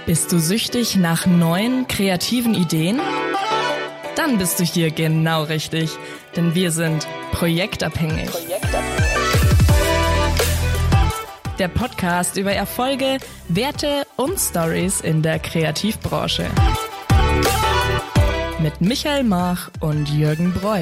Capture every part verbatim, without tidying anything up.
Bist du süchtig nach neuen, kreativen Ideen? Dann bist du hier genau richtig, denn wir sind projektabhängig. Projektabhängig. Der Podcast über Erfolge, Werte und Stories in der Kreativbranche. Mit Michael Mach und Jürgen Breu.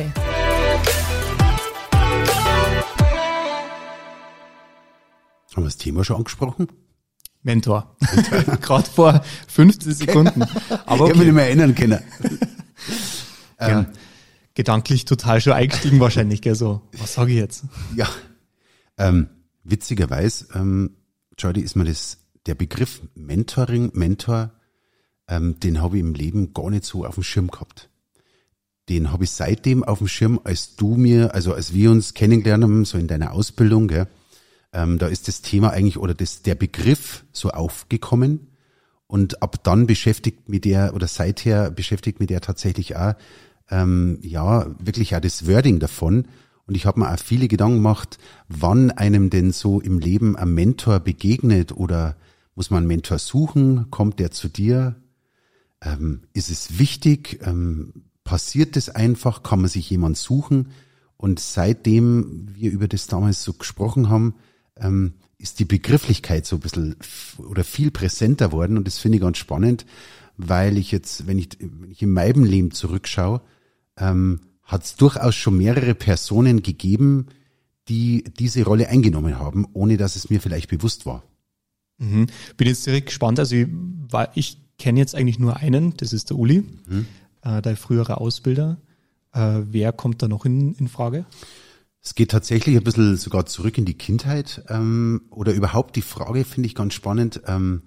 Haben wir das Thema schon angesprochen? Mentor. Mentor. Gerade vor fünfzehn Sekunden. Aber okay. Ich habe mich nicht mehr erinnern können. Ja, ähm, gedanklich total schon eingestiegen wahrscheinlich, gell? So, was sage ich jetzt? Ja, ähm, witzigerweise, ähm, Jordi, ist mir das, der Begriff Mentoring, Mentor, ähm, den habe ich im Leben gar nicht so auf dem Schirm gehabt. Den habe ich seitdem auf dem Schirm, als du mir, also als wir uns kennengelernt haben, so in deiner Ausbildung, gell, ähm, da ist das Thema eigentlich oder das, der Begriff so aufgekommen und ab dann beschäftigt mich der oder seither beschäftigt mich der tatsächlich auch, ähm, ja, wirklich auch das Wording davon. Und ich habe mir auch viele Gedanken gemacht, wann einem denn so im Leben ein Mentor begegnet oder muss man einen Mentor suchen? Kommt der zu dir? Ähm, ist es wichtig? Ähm, passiert das einfach? Kann man sich jemand suchen? Und seitdem wir über das damals so gesprochen haben, ähm, ist die Begrifflichkeit so ein bisschen f- oder viel präsenter worden. Und das finde ich ganz spannend, weil ich jetzt, wenn ich, wenn ich in meinem Leben zurückschaue, ähm, hat es durchaus schon mehrere Personen gegeben, die diese Rolle eingenommen haben, ohne dass es mir vielleicht bewusst war. Mhm. Bin jetzt direkt gespannt. Also ich, ich kenne jetzt eigentlich nur einen, das ist der Uli, mhm. äh, der frühere Ausbilder. Äh, wer kommt da noch in, in Frage? Es geht tatsächlich ein bisschen sogar zurück in die Kindheit ähm, oder überhaupt die Frage finde ich ganz spannend. Ähm,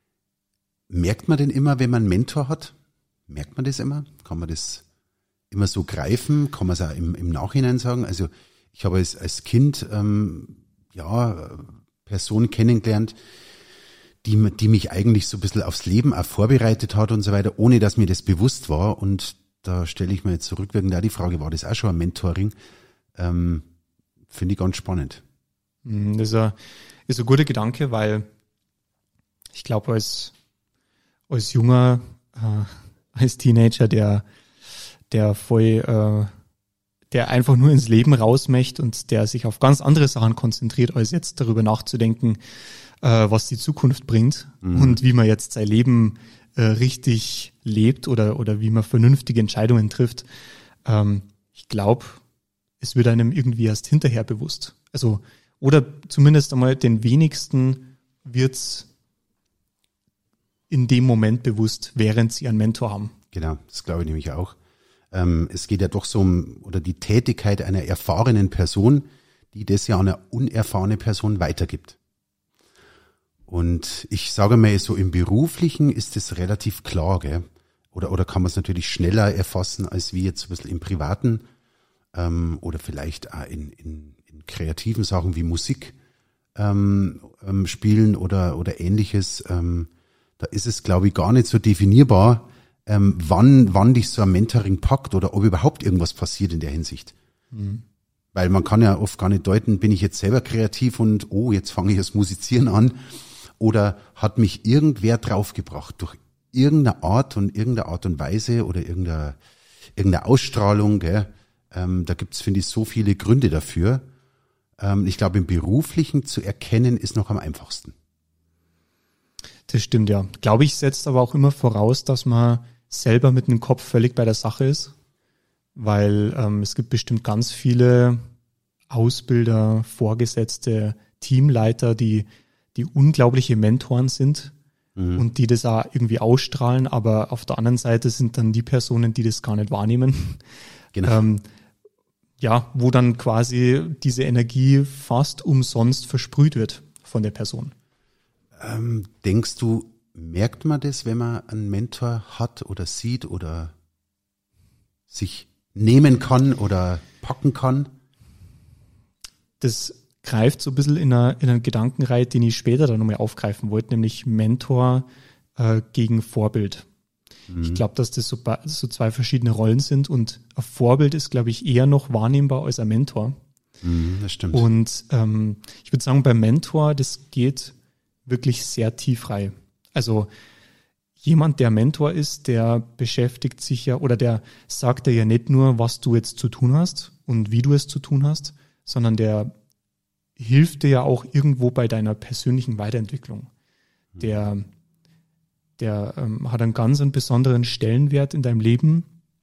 merkt man denn immer, wenn man einen Mentor hat? Merkt man das immer? Kann man das immer so greifen? Kann man es auch im, im Nachhinein sagen? Also ich habe als, als Kind ähm, ja Personen kennengelernt, die, die mich eigentlich so ein bisschen aufs Leben auch vorbereitet hat und so weiter, ohne dass mir das bewusst war. Und da stelle ich mir jetzt zurückwirkend auch die Frage, war das auch schon ein Mentoring? Ähm, finde ich ganz spannend. Das ist ein, ist ein guter Gedanke, weil ich glaube, als, als junger, äh, als Teenager, der, der voll, äh, der einfach nur ins Leben raus möchte und der sich auf ganz andere Sachen konzentriert, als jetzt darüber nachzudenken, äh, was die Zukunft bringt mhm. und wie man jetzt sein Leben äh, richtig lebt oder, oder wie man vernünftige Entscheidungen trifft. Ähm, ich glaube, es wird einem irgendwie erst hinterher bewusst. Also, oder zumindest einmal den wenigsten wird's in dem Moment bewusst, während sie einen Mentor haben. Genau, das glaube ich nämlich auch. Ähm, es geht ja doch so um, oder die Tätigkeit einer erfahrenen Person, die das ja an eine unerfahrene Person weitergibt. Und ich sage mal, so im Beruflichen ist das relativ klar, gell? Oder, oder kann man es natürlich schneller erfassen, als wie jetzt ein bisschen im Privaten. Oder vielleicht auch in, in, in kreativen Sachen wie Musik ähm, ähm, spielen oder, oder ähnliches. Ähm, da ist es, glaube ich, gar nicht so definierbar, ähm, wann, wann dich so ein Mentoring packt oder ob überhaupt irgendwas passiert in der Hinsicht. Mhm. Weil man kann ja oft gar nicht deuten, bin ich jetzt selber kreativ und oh, jetzt fange ich das Musizieren an oder hat mich irgendwer draufgebracht durch irgendeine Art und irgendeine Art und Weise oder irgendeine, irgendeine Ausstrahlung, gell? Ähm, da gibt's, finde ich, so viele Gründe dafür. Ähm, ich glaube, im Beruflichen zu erkennen, ist noch am einfachsten. Das stimmt, ja. Glaube ich, setzt aber auch immer voraus, dass man selber mit dem Kopf völlig bei der Sache ist. Weil ähm, es gibt bestimmt ganz viele Ausbilder, Vorgesetzte, Teamleiter, die, die unglaubliche Mentoren sind mhm. und die das auch irgendwie ausstrahlen. Aber auf der anderen Seite sind dann die Personen, die das gar nicht wahrnehmen. Genau. Ähm, ja, wo dann quasi diese Energie fast umsonst versprüht wird von der Person. Ähm, denkst du, merkt man das, wenn man einen Mentor hat oder sieht oder sich nehmen kann oder packen kann? Das greift so ein bisschen in einer, in einer Gedankenreihe, den ich später dann nochmal aufgreifen wollte, nämlich Mentor äh, gegen Vorbild. Ich glaube, dass das so, so zwei verschiedene Rollen sind und ein Vorbild ist, glaube ich, eher noch wahrnehmbar als ein Mentor. Mhm, das stimmt. Und ähm, ich würde sagen, beim Mentor, das geht wirklich sehr tief rein. Also jemand, der Mentor ist, der beschäftigt sich ja oder der sagt dir ja nicht nur, was du jetzt zu tun hast und wie du es zu tun hast, sondern der hilft dir ja auch irgendwo bei deiner persönlichen Weiterentwicklung. Der, der ähm, hat einen ganz einen besonderen Stellenwert in deinem Leben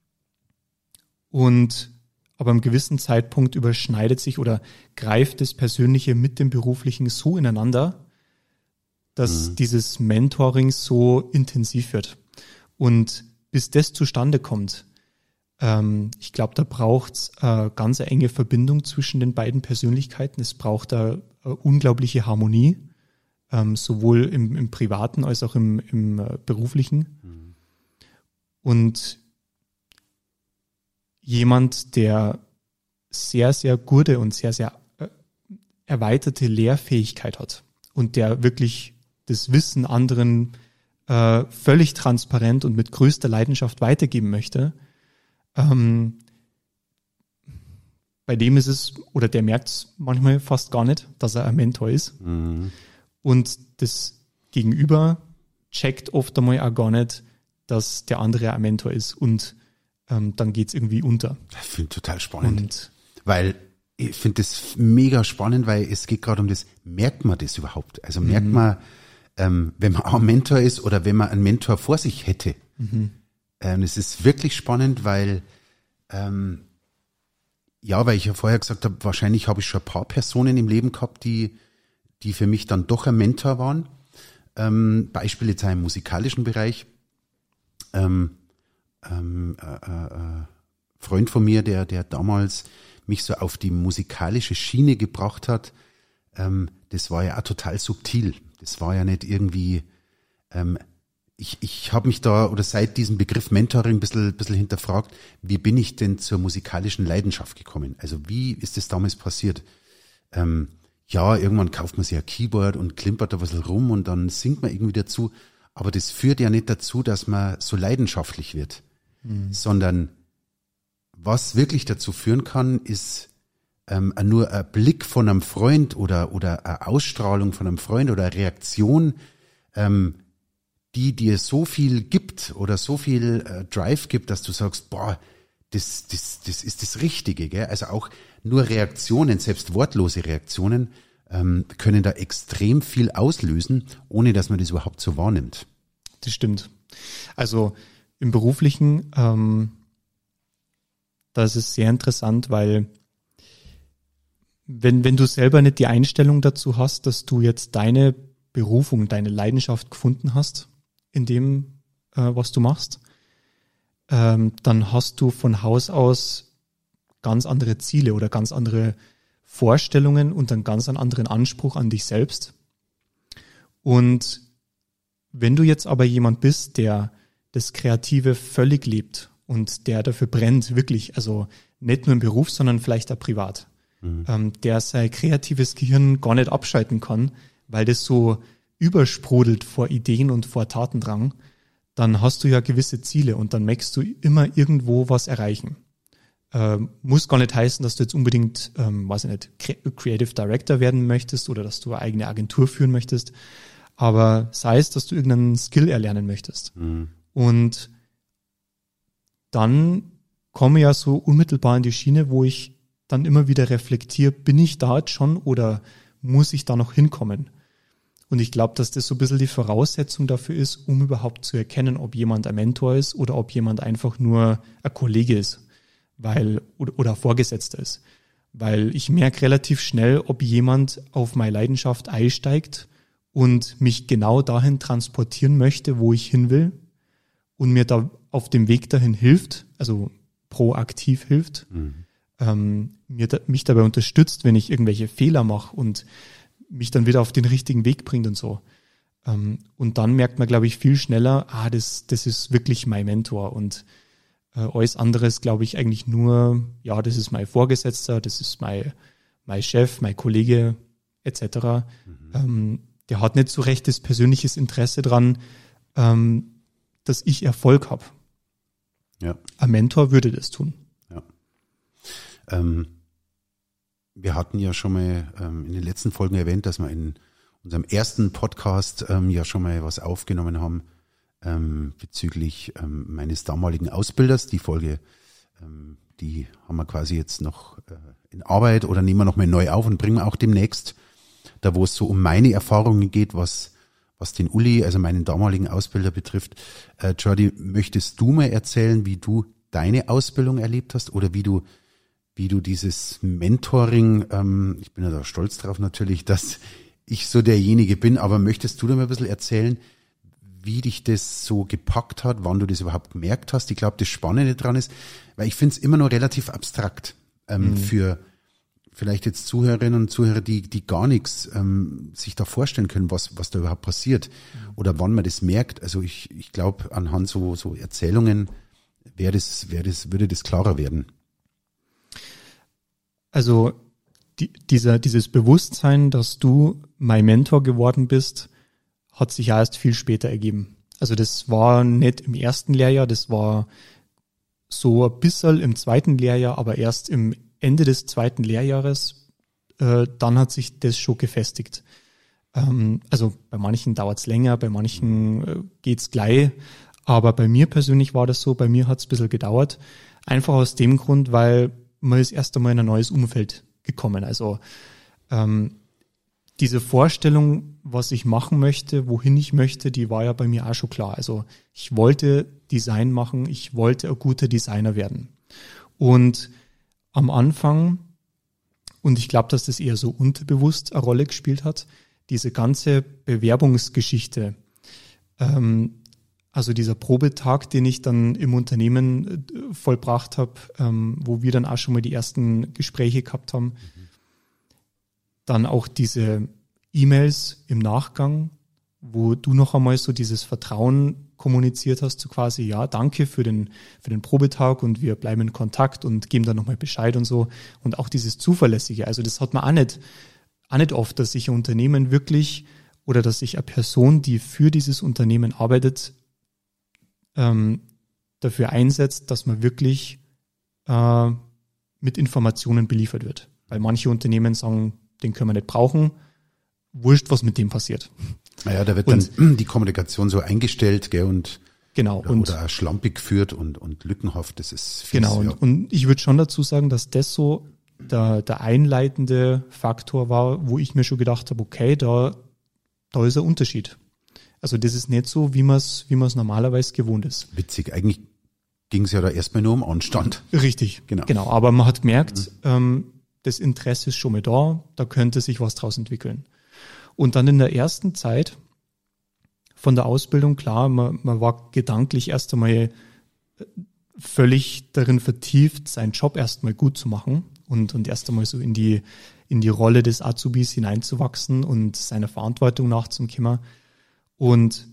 und aber am gewissen Zeitpunkt überschneidet sich oder greift das Persönliche mit dem Beruflichen so ineinander, dass mhm. dieses Mentoring so intensiv wird. Und bis das zustande kommt, ähm, ich glaube, da braucht es äh, ganz eine enge Verbindung zwischen den beiden Persönlichkeiten. Es braucht da äh, unglaubliche Harmonie, ähm, sowohl im, im Privaten als auch im, im äh, Beruflichen. Mhm. Und jemand, der sehr, sehr gute und sehr, sehr äh, erweiterte Lehrfähigkeit hat und der wirklich das Wissen anderen äh, völlig transparent und mit größter Leidenschaft weitergeben möchte, ähm, bei dem ist es, oder der merkt es manchmal fast gar nicht, dass er ein Mentor ist. Mhm. Und das Gegenüber checkt oft einmal auch gar nicht, dass der andere ein Mentor ist und ähm, dann geht's irgendwie unter. Ich finde total spannend, und, weil ich finde das mega spannend, weil es geht gerade um das, merkt man das überhaupt? Also merkt mhm. man, ähm, wenn man auch ein Mentor ist oder wenn man einen Mentor vor sich hätte. Mhm. Ähm, es ist wirklich spannend, weil ähm, ja, weil ich ja vorher gesagt habe, wahrscheinlich habe ich schon ein paar Personen im Leben gehabt, die die für mich dann doch ein Mentor waren. Ähm, Beispiel jetzt auch im musikalischen Bereich. Ähm, ähm, äh, äh, Freund von mir, der der damals mich so auf die musikalische Schiene gebracht hat, ähm, das war ja auch total subtil. Das war ja nicht irgendwie, ähm, ich ich habe mich da oder seit diesem Begriff Mentoring ein bisschen, bisschen hinterfragt, wie bin ich denn zur musikalischen Leidenschaft gekommen? Also wie ist das damals passiert? Ähm, ja, irgendwann kauft man sich ein Keyboard und klimpert da was rum und dann singt man irgendwie dazu. Aber das führt ja nicht dazu, dass man so leidenschaftlich wird, mhm. sondern was wirklich dazu führen kann, ist ähm, nur ein Blick von einem Freund oder oder eine Ausstrahlung von einem Freund oder eine Reaktion, ähm, die dir so viel gibt oder so viel äh, Drive gibt, dass du sagst, boah, das das das ist das Richtige, gell? Also auch nur Reaktionen, selbst wortlose Reaktionen, ähm, können da extrem viel auslösen, ohne dass man das überhaupt so wahrnimmt. Das stimmt. Also im Beruflichen, ähm, das ist sehr interessant, weil wenn, wenn du selber nicht die Einstellung dazu hast, dass du jetzt deine Berufung, deine Leidenschaft gefunden hast in dem, äh, was du machst, ähm, dann hast du von Haus aus ganz andere Ziele oder ganz andere Vorstellungen und einen ganz anderen Anspruch an dich selbst. Und wenn du jetzt aber jemand bist, der das Kreative völlig lebt und der dafür brennt, wirklich, also nicht nur im Beruf, sondern vielleicht auch privat, mhm. ähm, der sein kreatives Gehirn gar nicht abschalten kann, weil das so übersprudelt vor Ideen und vor Tatendrang, dann hast du ja gewisse Ziele und dann möchtest du immer irgendwo was erreichen. Ähm, muss gar nicht heißen, dass du jetzt unbedingt, ähm, weiß ich nicht, Creative Director werden möchtest oder dass du eine eigene Agentur führen möchtest, aber sei es, dass du irgendeinen Skill erlernen möchtest. Mhm. Und dann komme ich ja so unmittelbar in die Schiene, wo ich dann immer wieder reflektiere, bin ich da jetzt schon oder muss ich da noch hinkommen? Und ich glaube, dass das so ein bisschen die Voraussetzung dafür ist, um überhaupt zu erkennen, ob jemand ein Mentor ist oder ob jemand einfach nur ein Kollege ist, weil oder, oder Vorgesetzter ist. Weil ich merke relativ schnell, ob jemand auf meine Leidenschaft einsteigt und mich genau dahin transportieren möchte, wo ich hin will und mir da auf dem Weg dahin hilft, also proaktiv hilft, mhm. ähm, mir da, mich dabei unterstützt, wenn ich irgendwelche Fehler mache und mich dann wieder auf den richtigen Weg bringt und so. Ähm, und dann merkt man, glaube ich, viel schneller, ah, das, das ist wirklich mein Mentor und äh, alles andere ist, glaube ich, eigentlich nur, ja, das ist mein Vorgesetzter, das ist mein, mein Chef, mein Kollege et cetera. Mhm. Ähm, der hat nicht so rechtes persönliches Interesse dran, ähm, dass ich Erfolg habe. Ja. Ein Mentor würde das tun. Ja. Ähm, wir hatten ja schon mal ähm, in den letzten Folgen erwähnt, dass wir in unserem ersten Podcast ähm, ja schon mal was aufgenommen haben ähm, bezüglich ähm, meines damaligen Ausbilders. Die Folge, ähm, die haben wir quasi jetzt noch äh, in Arbeit oder nehmen wir noch mal neu auf und bringen wir auch demnächst, da wo es so um meine Erfahrungen geht, was was den Uli, also meinen damaligen Ausbilder betrifft. Äh, Jordi, möchtest du mal erzählen, wie du deine Ausbildung erlebt hast oder wie du wie du dieses Mentoring, ähm, ich bin ja da stolz drauf natürlich, dass ich so derjenige bin, aber möchtest du da mal ein bisschen erzählen, wie dich das so gepackt hat, wann du das überhaupt gemerkt hast? Ich glaube, das Spannende dran ist, weil ich finde es immer noch relativ abstrakt ähm, mhm. für vielleicht jetzt Zuhörerinnen und Zuhörer, die die gar nichts ähm, sich da vorstellen können, was was da überhaupt passiert oder wann man das merkt. Also ich ich glaube, anhand so so Erzählungen wäre das wäre das würde das klarer werden. Also die, dieser dieses Bewusstsein, dass du mein Mentor geworden bist, hat sich ja erst viel später ergeben. Also das war nicht im ersten Lehrjahr, das war so ein bisschen im zweiten Lehrjahr, aber erst im Ende des zweiten Lehrjahres, äh, dann hat sich das schon gefestigt. Ähm, also bei manchen dauert es länger, bei manchen äh, geht's gleich, aber bei mir persönlich war das so, bei mir hat es ein bisschen gedauert, einfach aus dem Grund, weil man ist erst einmal in ein neues Umfeld gekommen. Also ähm, diese Vorstellung, was ich machen möchte, wohin ich möchte, die war ja bei mir auch schon klar. Also ich wollte Design machen, ich wollte ein guter Designer werden. Und am Anfang, und ich glaube, dass das eher so unterbewusst eine Rolle gespielt hat, diese ganze Bewerbungsgeschichte, ähm, also dieser Probetag, den ich dann im Unternehmen äh, vollbracht habe, ähm, wo wir dann auch schon mal die ersten Gespräche gehabt haben, mhm. dann auch diese E-Mails im Nachgang, wo du noch einmal so dieses Vertrauen kommuniziert hast, so quasi, ja, danke für den für den Probetag und wir bleiben in Kontakt und geben dann nochmal Bescheid und so. Und auch dieses Zuverlässige, also das hat man auch nicht, auch nicht oft, dass sich ein Unternehmen wirklich oder dass sich eine Person, die für dieses Unternehmen arbeitet, ähm, dafür einsetzt, dass man wirklich äh, mit Informationen beliefert wird. Weil manche Unternehmen sagen, den können wir nicht brauchen, wurscht, was mit dem passiert. Naja, da wird und, dann die Kommunikation so eingestellt, gell, und genau oder, und oder schlampig geführt und und lückenhaft. Das ist fies, genau ja. und, und ich würde schon dazu sagen, dass das so der der einleitende Faktor war, wo ich mir schon gedacht habe, okay, da da ist ein Unterschied. Also das ist nicht so, wie man es wie man es normalerweise gewohnt ist. Witzig, eigentlich ging es ja da erstmal nur um Anstand. Richtig, genau. Genau, aber man hat gemerkt, mhm. ähm, das Interesse ist schon mal da, da könnte sich was draus entwickeln. Und dann in der ersten Zeit von der Ausbildung, klar, man, man war gedanklich erst einmal völlig darin vertieft, seinen Job erstmal gut zu machen und, und erst einmal so in die, in die Rolle des Azubis hineinzuwachsen und seiner Verantwortung nachzukommen. Und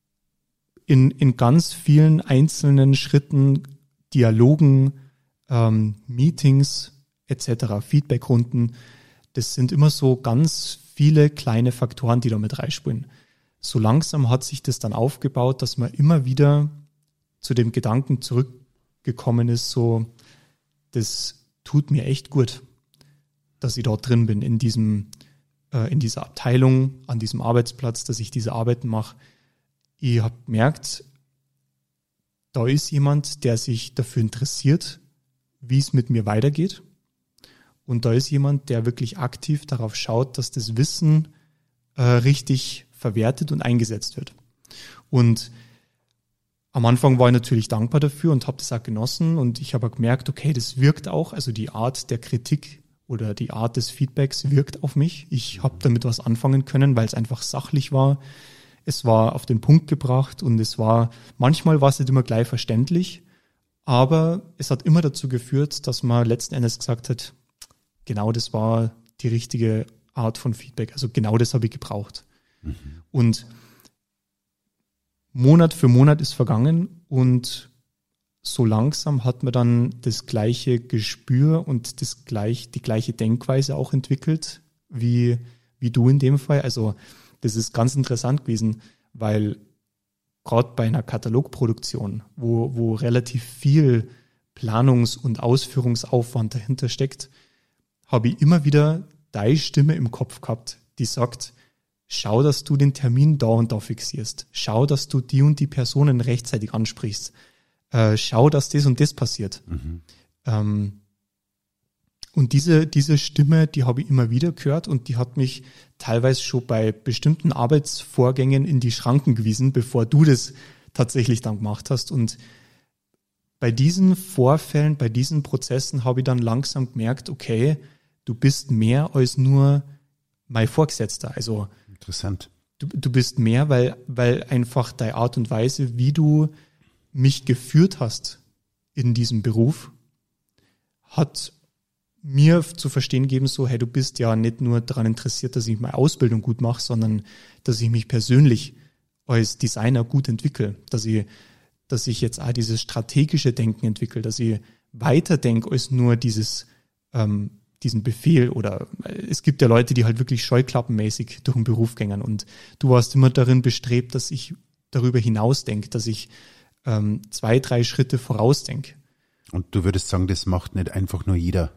in, in ganz vielen einzelnen Schritten, Dialogen, ähm, Meetings et cetera, Feedbackrunden, das sind immer so ganz viele kleine Faktoren, die da mit reinspielen. So langsam hat sich das dann aufgebaut, dass man immer wieder zu dem Gedanken zurückgekommen ist, so, das tut mir echt gut, dass ich dort drin bin, in diesem, äh, in dieser Abteilung, an diesem Arbeitsplatz, dass ich diese Arbeiten mache. Ich habe gemerkt, da ist jemand, der sich dafür interessiert, wie es mit mir weitergeht. Und da ist jemand, der wirklich aktiv darauf schaut, dass das Wissen äh, richtig verwertet und eingesetzt wird. Und am Anfang war ich natürlich dankbar dafür und habe das auch genossen. Und ich habe auch gemerkt, okay, das wirkt auch. Also die Art der Kritik oder die Art des Feedbacks wirkt auf mich. Ich habe damit was anfangen können, weil es einfach sachlich war. Es war auf den Punkt gebracht und es war, manchmal war es nicht immer gleich verständlich, aber es hat immer dazu geführt, dass man letzten Endes gesagt hat, genau das war die richtige Art von Feedback. Also genau das habe ich gebraucht. Mhm. Und Monat für Monat ist vergangen und so langsam hat man dann das gleiche Gespür und das gleich, die gleiche Denkweise auch entwickelt, wie, wie du in dem Fall. Also das ist ganz interessant gewesen, weil gerade bei einer Katalogproduktion, wo, wo relativ viel Planungs- und Ausführungsaufwand dahinter steckt, habe ich immer wieder deine Stimme im Kopf gehabt, die sagt, schau, dass du den Termin da und da fixierst. Schau, dass du die und die Personen rechtzeitig ansprichst. Äh, schau, dass das und das passiert. Mhm. Ähm, und diese, diese Stimme, die habe ich immer wieder gehört und die hat mich teilweise schon bei bestimmten Arbeitsvorgängen in die Schranken gewiesen, bevor du das tatsächlich dann gemacht hast. Und bei diesen Vorfällen, bei diesen Prozessen habe ich dann langsam gemerkt, okay, du bist mehr als nur mein Vorgesetzter. Also interessant. Du, du bist mehr, weil, weil einfach deine Art und Weise, wie du mich geführt hast in diesem Beruf, hat mir zu verstehen gegeben, so, hey, du bist ja nicht nur daran interessiert, dass ich meine Ausbildung gut mache, sondern dass ich mich persönlich als Designer gut entwickle, dass ich, dass ich jetzt auch dieses strategische Denken entwickle, dass ich weiterdenke als nur dieses, ähm, diesen Befehl oder es gibt ja Leute, die halt wirklich scheuklappenmäßig durch den Beruf gängen und du warst immer darin bestrebt, dass ich darüber hinaus denke, dass ich ähm, zwei, drei Schritte vorausdenke. Und du würdest sagen, das macht nicht einfach nur jeder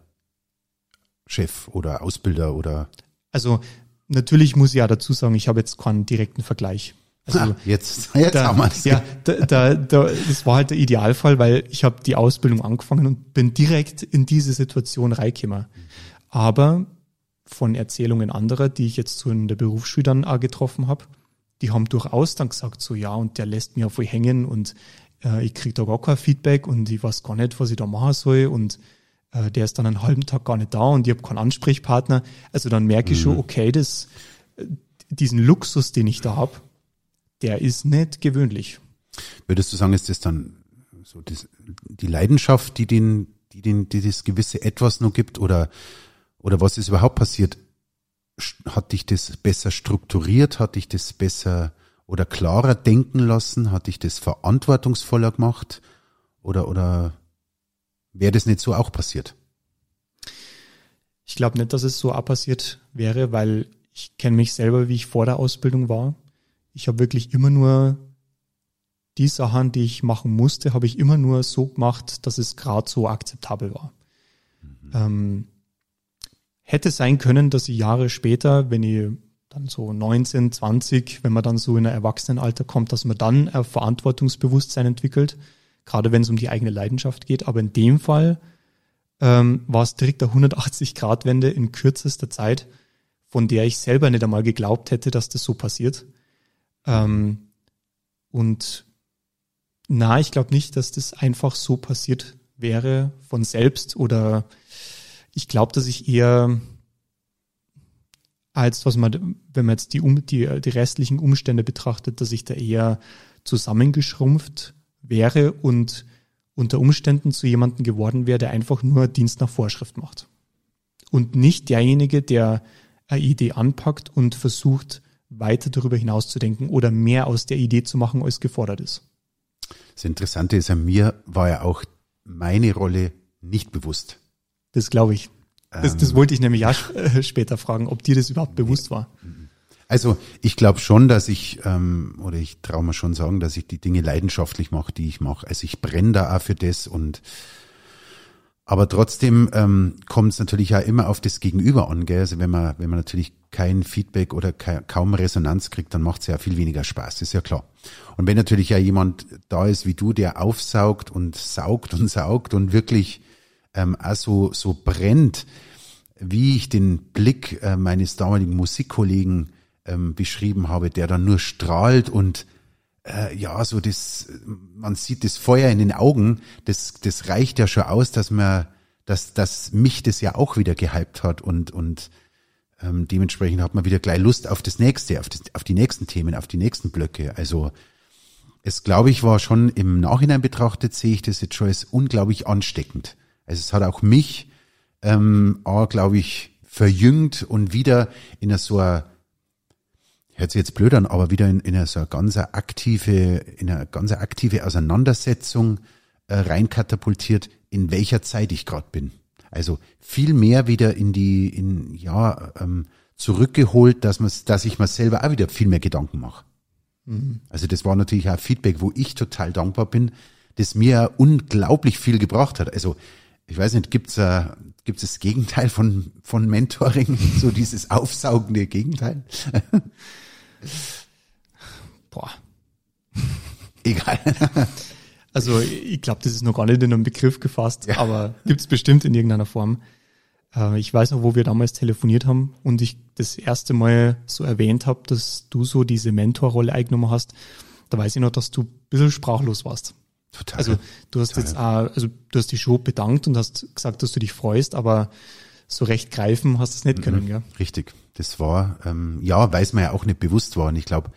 Chef oder Ausbilder oder? Also natürlich muss ich ja dazu sagen, ich habe jetzt keinen direkten Vergleich. Also ha, jetzt jetzt da, haben wir es. Ja, da, da, da, das war halt der Idealfall, weil ich habe die Ausbildung angefangen und bin direkt in diese Situation reingekommen. Aber von Erzählungen anderer, die ich jetzt so in der Berufsschule dann auch getroffen habe, die haben durchaus dann gesagt, so ja, und der lässt mich auf voll hängen und äh, ich kriege da gar kein Feedback und ich weiß gar nicht, was ich da machen soll und äh, der ist dann einen halben Tag gar nicht da und ich habe keinen Ansprechpartner. Also dann merke ich Mhm. schon, okay, das, diesen Luxus, den ich da habe, der ist nicht gewöhnlich. Würdest du sagen, ist das dann so das, die Leidenschaft, die den, die den, die das gewisse Etwas noch gibt oder, oder was ist überhaupt passiert? Hat dich das besser strukturiert? Hat dich das besser oder klarer denken lassen? Hat dich das verantwortungsvoller gemacht? Oder, oder wäre das nicht so auch passiert? Ich glaube nicht, dass es so auch passiert wäre, weil ich kenne mich selber, wie ich vor der Ausbildung war. Ich habe wirklich immer nur die Sachen, die ich machen musste, habe ich immer nur so gemacht, dass es gerade so akzeptabel war. Mhm. Ähm, hätte sein können, dass ich Jahre später, wenn ich dann so neunzehn, zwanzig, wenn man dann so in ein Erwachsenenalter kommt, dass man dann ein Verantwortungsbewusstsein entwickelt, gerade wenn es um die eigene Leidenschaft geht. Aber in dem Fall ähm, war es direkt eine hundertachtzig-Grad-Wende in kürzester Zeit, von der ich selber nicht einmal geglaubt hätte, dass das so passiert. Ähm, und na, ich glaube nicht, dass das einfach so passiert wäre von selbst oder ich glaube, dass ich eher als was man, wenn man jetzt die, die, die restlichen Umstände betrachtet, dass ich da eher zusammengeschrumpft wäre und unter Umständen zu jemandem geworden wäre, der einfach nur Dienst nach Vorschrift macht. Und nicht derjenige, der eine Idee anpackt und versucht, weiter darüber hinaus zu denken oder mehr aus der Idee zu machen, als gefordert ist. Das Interessante ist, an mir war ja auch meine Rolle nicht bewusst. Das glaube ich. Das, das wollte ich nämlich auch später fragen, ob dir das überhaupt bewusst war. Also ich glaube schon, dass ich, ähm, oder ich traue mir schon sagen, dass ich die Dinge leidenschaftlich mache, die ich mache. Also ich brenne da auch für das und aber trotzdem ähm, kommt es natürlich auch immer auf das Gegenüber an, gell? Also wenn man, wenn man natürlich kein Feedback oder ka- kaum Resonanz kriegt, dann macht es ja viel weniger Spaß, ist ja klar. Und wenn natürlich ja jemand da ist wie du, der aufsaugt und saugt und saugt und wirklich ähm, auch so, so brennt, wie ich den Blick äh, meines damaligen Musikkollegen ähm, beschrieben habe, der dann nur strahlt und äh, ja, so das, man sieht das Feuer in den Augen, das, das reicht ja schon aus, dass man, dass, dass mich das ja auch wieder gehypt hat und, und ähm, dementsprechend hat man wieder gleich Lust auf das nächste, auf das, auf die nächsten Themen, auf die nächsten Blöcke. Also es, glaube ich, war schon im Nachhinein betrachtet, sehe ich das jetzt schon als unglaublich ansteckend. Also es hat auch mich, ähm, auch, glaube ich, verjüngt und wieder in einer so einer, hört sich jetzt blöd an, aber wieder in, in eine so eine ganz aktive, in eine ganz aktive Auseinandersetzung äh, reinkatapultiert, in welcher Zeit ich gerade bin. Also viel mehr wieder in die, in ja ähm, zurückgeholt, dass man, dass ich mir selber auch wieder viel mehr Gedanken mache. Mhm. Also das war natürlich auch Feedback, wo ich total dankbar bin, das mir unglaublich viel gebracht hat. Also Ich weiß nicht, gibt's äh, gibt's das Gegenteil von von Mentoring, so dieses aufsaugende Gegenteil? Boah. Egal. Also ich glaube, das ist noch gar nicht in einem Begriff gefasst, Ja. aber gibt's bestimmt in irgendeiner Form. Äh, ich weiß noch, wo wir damals telefoniert haben und ich das erste Mal so erwähnt habe, dass du so diese Mentorrolle eingenommen hast. Da weiß ich noch, dass du ein bisschen sprachlos warst. Total. Also du hast Total. jetzt auch, also du hast dich schon bedankt und hast gesagt, dass du dich freust, aber so recht greifen hast du es nicht können, gell? Richtig. Das war, ähm, ja, weil es mir ja auch nicht bewusst war. Und ich glaube,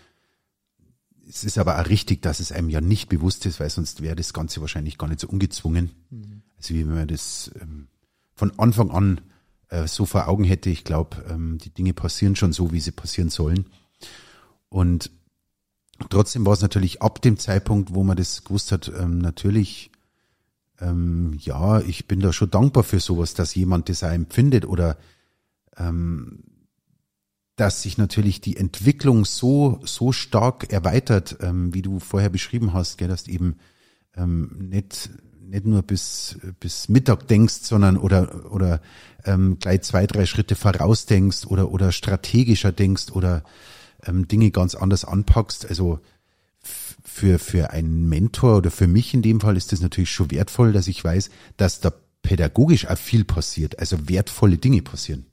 es ist aber auch richtig, dass es einem ja nicht bewusst ist, weil sonst wäre das Ganze wahrscheinlich gar nicht so ungezwungen. Mhm. Also wie wenn man das ähm, von Anfang an äh, so vor Augen hätte. Ich glaube, ähm, die Dinge passieren schon so, wie sie passieren sollen. Und trotzdem war es natürlich ab dem Zeitpunkt, wo man das gewusst hat, ähm, natürlich, ähm, ja, ich bin da schon dankbar für sowas, dass jemand das auch empfindet oder ähm, dass sich natürlich die Entwicklung so so stark erweitert, ähm, wie du vorher beschrieben hast, gell, dass du eben ähm, nicht nicht nur bis bis Mittag denkst, sondern oder oder ähm, gleich zwei drei Schritte vorausdenkst oder oder strategischer denkst oder ähm, Dinge ganz anders anpackst. Also f- für für einen Mentor oder für mich in dem Fall ist das natürlich schon wertvoll, dass ich weiß, dass da pädagogisch auch viel passiert, also wertvolle Dinge passieren.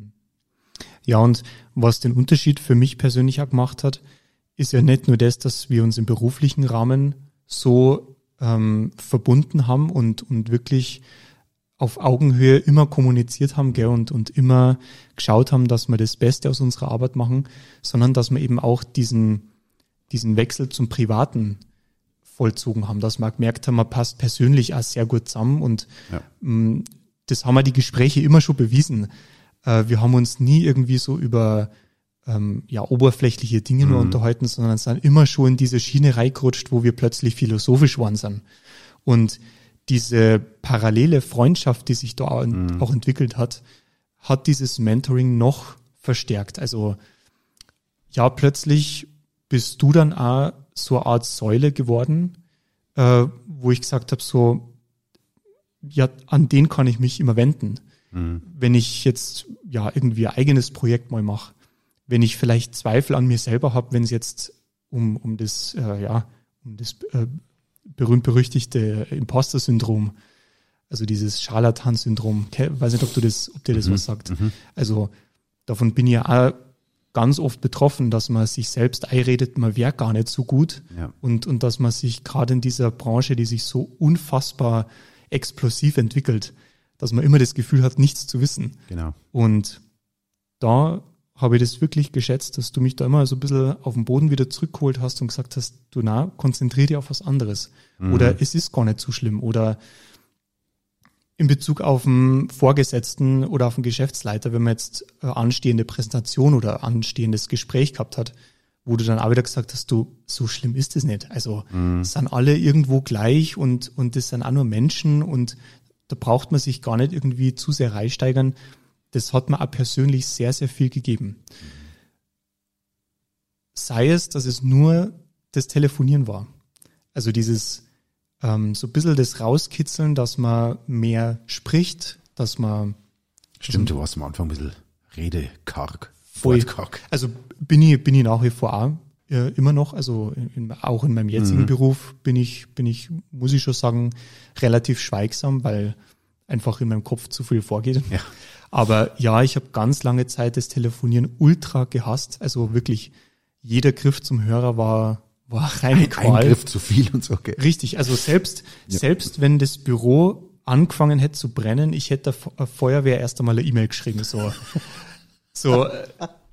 Ja, und was den Unterschied für mich persönlich auch gemacht hat, ist ja nicht nur das, dass wir uns im beruflichen Rahmen so ähm, verbunden haben und, und wirklich auf Augenhöhe immer kommuniziert haben, gell, und, und immer geschaut haben, dass wir das Beste aus unserer Arbeit machen, sondern dass wir eben auch diesen, diesen Wechsel zum Privaten vollzogen haben, dass wir auch gemerkt haben, man passt persönlich auch sehr gut zusammen und Ja. mh, das haben wir die Gespräche immer schon bewiesen. Äh, wir haben uns nie irgendwie so über ähm, ja, oberflächliche Dinge nur Mhm. unterhalten, sondern sind immer schon in diese Schiene reingerutscht, wo wir plötzlich philosophisch waren sind. Und diese parallele Freundschaft, die sich da auch, Mhm. auch entwickelt hat, hat dieses Mentoring noch verstärkt. Also ja, plötzlich bist du dann auch so eine Art Säule geworden, äh, wo ich gesagt habe, so, ja, an den kann ich mich immer wenden. Mhm. Wenn ich jetzt ja irgendwie ein eigenes Projekt mal mache, wenn ich vielleicht Zweifel an mir selber habe, wenn es jetzt um, um das, äh, ja, um das äh, berühmt-berüchtigte Imposter-Syndrom, also dieses Scharlatan-Syndrom, ke- weiß nicht, ob du das, ob dir das Mhm. was sagt. Mhm. Also davon bin ich ja auch ganz oft betroffen, dass man sich selbst einredet, man wäre gar nicht so gut Ja. und, und dass man sich gerade in dieser Branche, die sich so unfassbar explosiv entwickelt, dass man immer das Gefühl hat, nichts zu wissen. Genau. Und da habe ich das wirklich geschätzt, dass du mich da immer so ein bisschen auf den Boden wieder zurückgeholt hast und gesagt hast, du na, konzentrier dich auf was anderes. Mhm. Oder es ist gar nicht so schlimm. Oder in Bezug auf einen Vorgesetzten oder auf einen Geschäftsleiter, wenn man jetzt eine anstehende Präsentation oder anstehendes Gespräch gehabt hat, wo du dann auch wieder gesagt hast, du, so schlimm ist es nicht. Also Mhm. sind alle irgendwo gleich und, und das sind auch nur Menschen und da braucht man sich gar nicht irgendwie zu sehr reinsteigern. Das hat mir auch persönlich sehr, sehr viel gegeben. Sei es, dass es nur das Telefonieren war. Also dieses ähm, so ein bisschen das Rauskitzeln, dass man mehr spricht, dass man Stimmt, du warst am Anfang ein bisschen redekarg, Voll. wortkarg. Also bin ich, bin ich nach wie vor auch, äh, immer noch, also in, in, auch in meinem jetzigen Mhm. Beruf bin ich, bin ich, muss ich schon sagen, relativ schweigsam, weil einfach in meinem Kopf zu viel vorgeht. Ja. Aber ja, ich habe ganz lange Zeit das Telefonieren ultra gehasst. Also wirklich, jeder Griff zum Hörer war, war reine Ein Qual. Griff zu viel und so. Gell? Richtig, also selbst, Ja. selbst wenn das Büro angefangen hätte zu brennen, ich hätte der Fe- äh, Feuerwehr erst einmal eine E-Mail geschrieben, so, so, äh,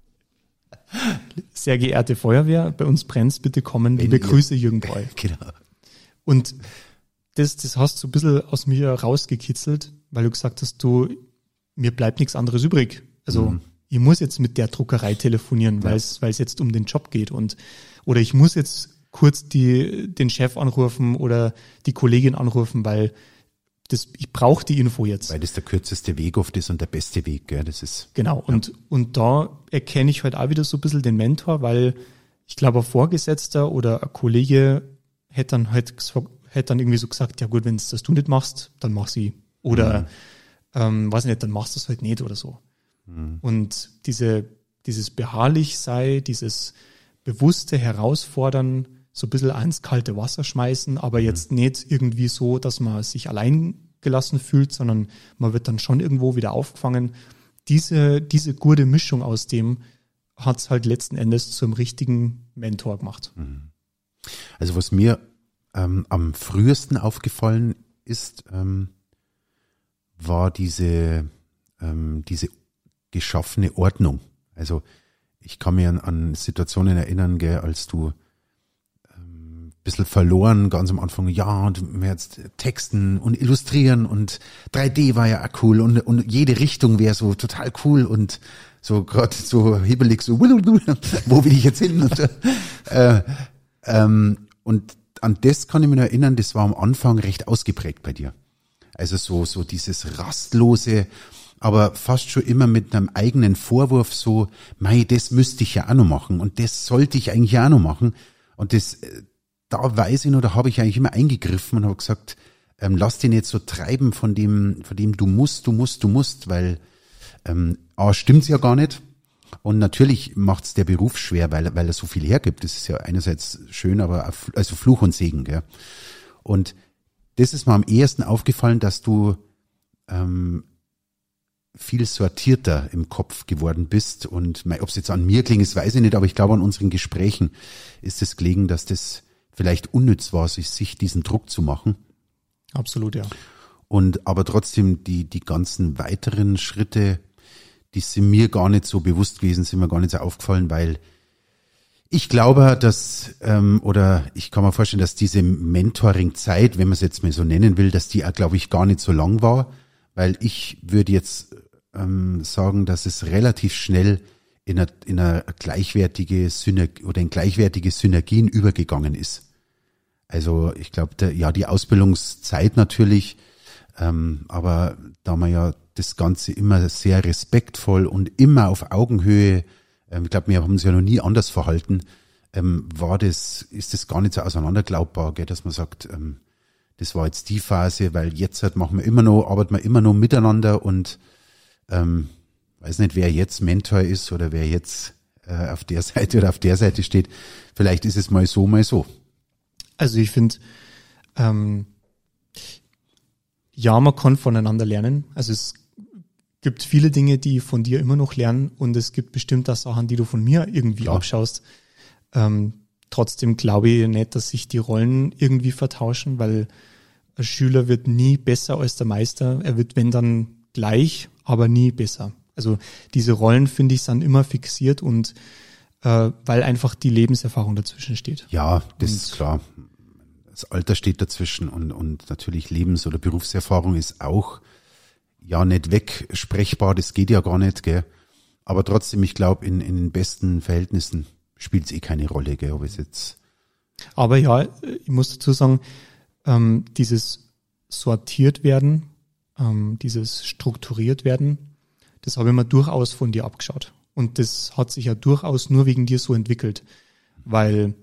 sehr geehrte Feuerwehr, bei uns brennt's, bitte kommen, Wenn liebe ihr- Grüße, Jürgen Breu. Genau. Und das, das hast du ein bisschen aus mir rausgekitzelt, weil du gesagt hast, du, mir bleibt nichts anderes übrig. Also, Mhm. ich muss jetzt mit der Druckerei telefonieren, weil es, weil es jetzt um den Job geht und, oder ich muss jetzt kurz die, den Chef anrufen oder die Kollegin anrufen, weil das, ich brauche die Info jetzt. Weil das der kürzeste Weg oft ist und der beste Weg. Gell? Das ist Genau, und, und da erkenne ich halt auch wieder so ein bisschen den Mentor, weil ich glaube, ein Vorgesetzter oder ein Kollege hätte dann halt ges- hätte dann irgendwie so gesagt, ja gut, wenn das du nicht machst, dann mach sie. Oder, mhm. ähm, weiß nicht, dann machst du es halt nicht oder so. Mhm. Und diese, dieses beharrlich sei, dieses bewusste Herausfordern, so ein bisschen ans kalte Wasser schmeißen, aber mhm. jetzt nicht irgendwie so, dass man sich allein gelassen fühlt, sondern man wird dann schon irgendwo wieder aufgefangen. Diese, diese gute Mischung aus dem hat es halt letzten Endes zum richtigen Mentor gemacht. Also was mir ähm, am frühesten aufgefallen ist, ähm, war diese, ähm, diese geschaffene Ordnung. Also ich kann mich an, an Situationen erinnern, gell, als du bisschen verloren, ganz am Anfang, ja, und wir jetzt texten und illustrieren und drei D war ja auch cool und, und jede Richtung wäre so total cool und so gerade so hibbelig, so, wo will ich jetzt hin? Und, äh, ähm, und an das kann ich mich noch erinnern, das war am Anfang recht ausgeprägt bei dir. Also so, so dieses rastlose, aber fast schon immer mit einem eigenen Vorwurf so, mei, das müsste ich ja auch noch machen und das sollte ich eigentlich auch noch machen und das, da weiß ich noch, da habe ich eigentlich immer eingegriffen und habe gesagt, ähm, lass dich nicht so treiben von dem, von dem du musst, du musst, du musst, weil ähm, A, stimmt's ja gar nicht und natürlich macht's der Beruf schwer, weil, weil er so viel hergibt. Das ist ja einerseits schön, aber auch, also Fluch und Segen, gell. Und das ist mir am ehesten aufgefallen, dass du ähm, viel sortierter im Kopf geworden bist und ob es jetzt an mir klingt, das weiß ich nicht, aber ich glaube, an unseren Gesprächen ist es gelegen, dass das vielleicht unnütz war, sich, sich diesen Druck zu machen. Absolut, ja. Und aber trotzdem die die ganzen weiteren Schritte, die sind mir gar nicht so bewusst gewesen, sind mir gar nicht so aufgefallen, weil ich glaube, dass ähm, oder ich kann mir vorstellen, dass diese Mentoring-Zeit, wenn man es jetzt mal so nennen will, dass die auch, glaube ich, gar nicht so lang war, weil ich würde jetzt ähm, sagen, dass es relativ schnell in eine, in eine gleichwertige Synergie oder in gleichwertige Synergien übergegangen ist. Also ich glaube, ja, die Ausbildungszeit natürlich, ähm, aber da man ja das Ganze immer sehr respektvoll und immer auf Augenhöhe, ähm, ich glaube, wir haben uns ja noch nie anders verhalten, ähm, war das, ist das gar nicht so auseinanderglaubbar, gell, dass man sagt, ähm, das war jetzt die Phase, weil jetzt halt machen wir immer noch, arbeiten wir immer noch miteinander und ähm, weiß nicht, wer jetzt Mentor ist oder wer jetzt äh, auf der Seite oder auf der Seite steht. Vielleicht ist es mal so, mal so. Also ich finde, ähm, ja, man kann voneinander lernen. Also es gibt viele Dinge, die von dir immer noch lernen und es gibt bestimmt auch Sachen, die du von mir irgendwie Klar. abschaust. Ähm, trotzdem glaube ich nicht, dass sich die Rollen irgendwie vertauschen, weil ein Schüler wird nie besser als der Meister. Er wird, wenn dann, gleich, aber nie besser. Also diese Rollen, finde ich, sind immer fixiert und äh, weil einfach die Lebenserfahrung dazwischen steht. Ja, das und, ist klar. Das Alter steht dazwischen und, und natürlich Lebens- oder Berufserfahrung ist auch ja nicht wegsprechbar, das geht ja gar nicht, gell. Aber trotzdem, ich glaube, in, in den besten Verhältnissen spielt es eh keine Rolle, gell, ob es jetzt. Aber ja, ich muss dazu sagen, ähm, dieses sortiert werden, ähm, dieses strukturiert werden, das habe ich mir durchaus von dir abgeschaut. Und das hat sich ja durchaus nur wegen dir so entwickelt, weil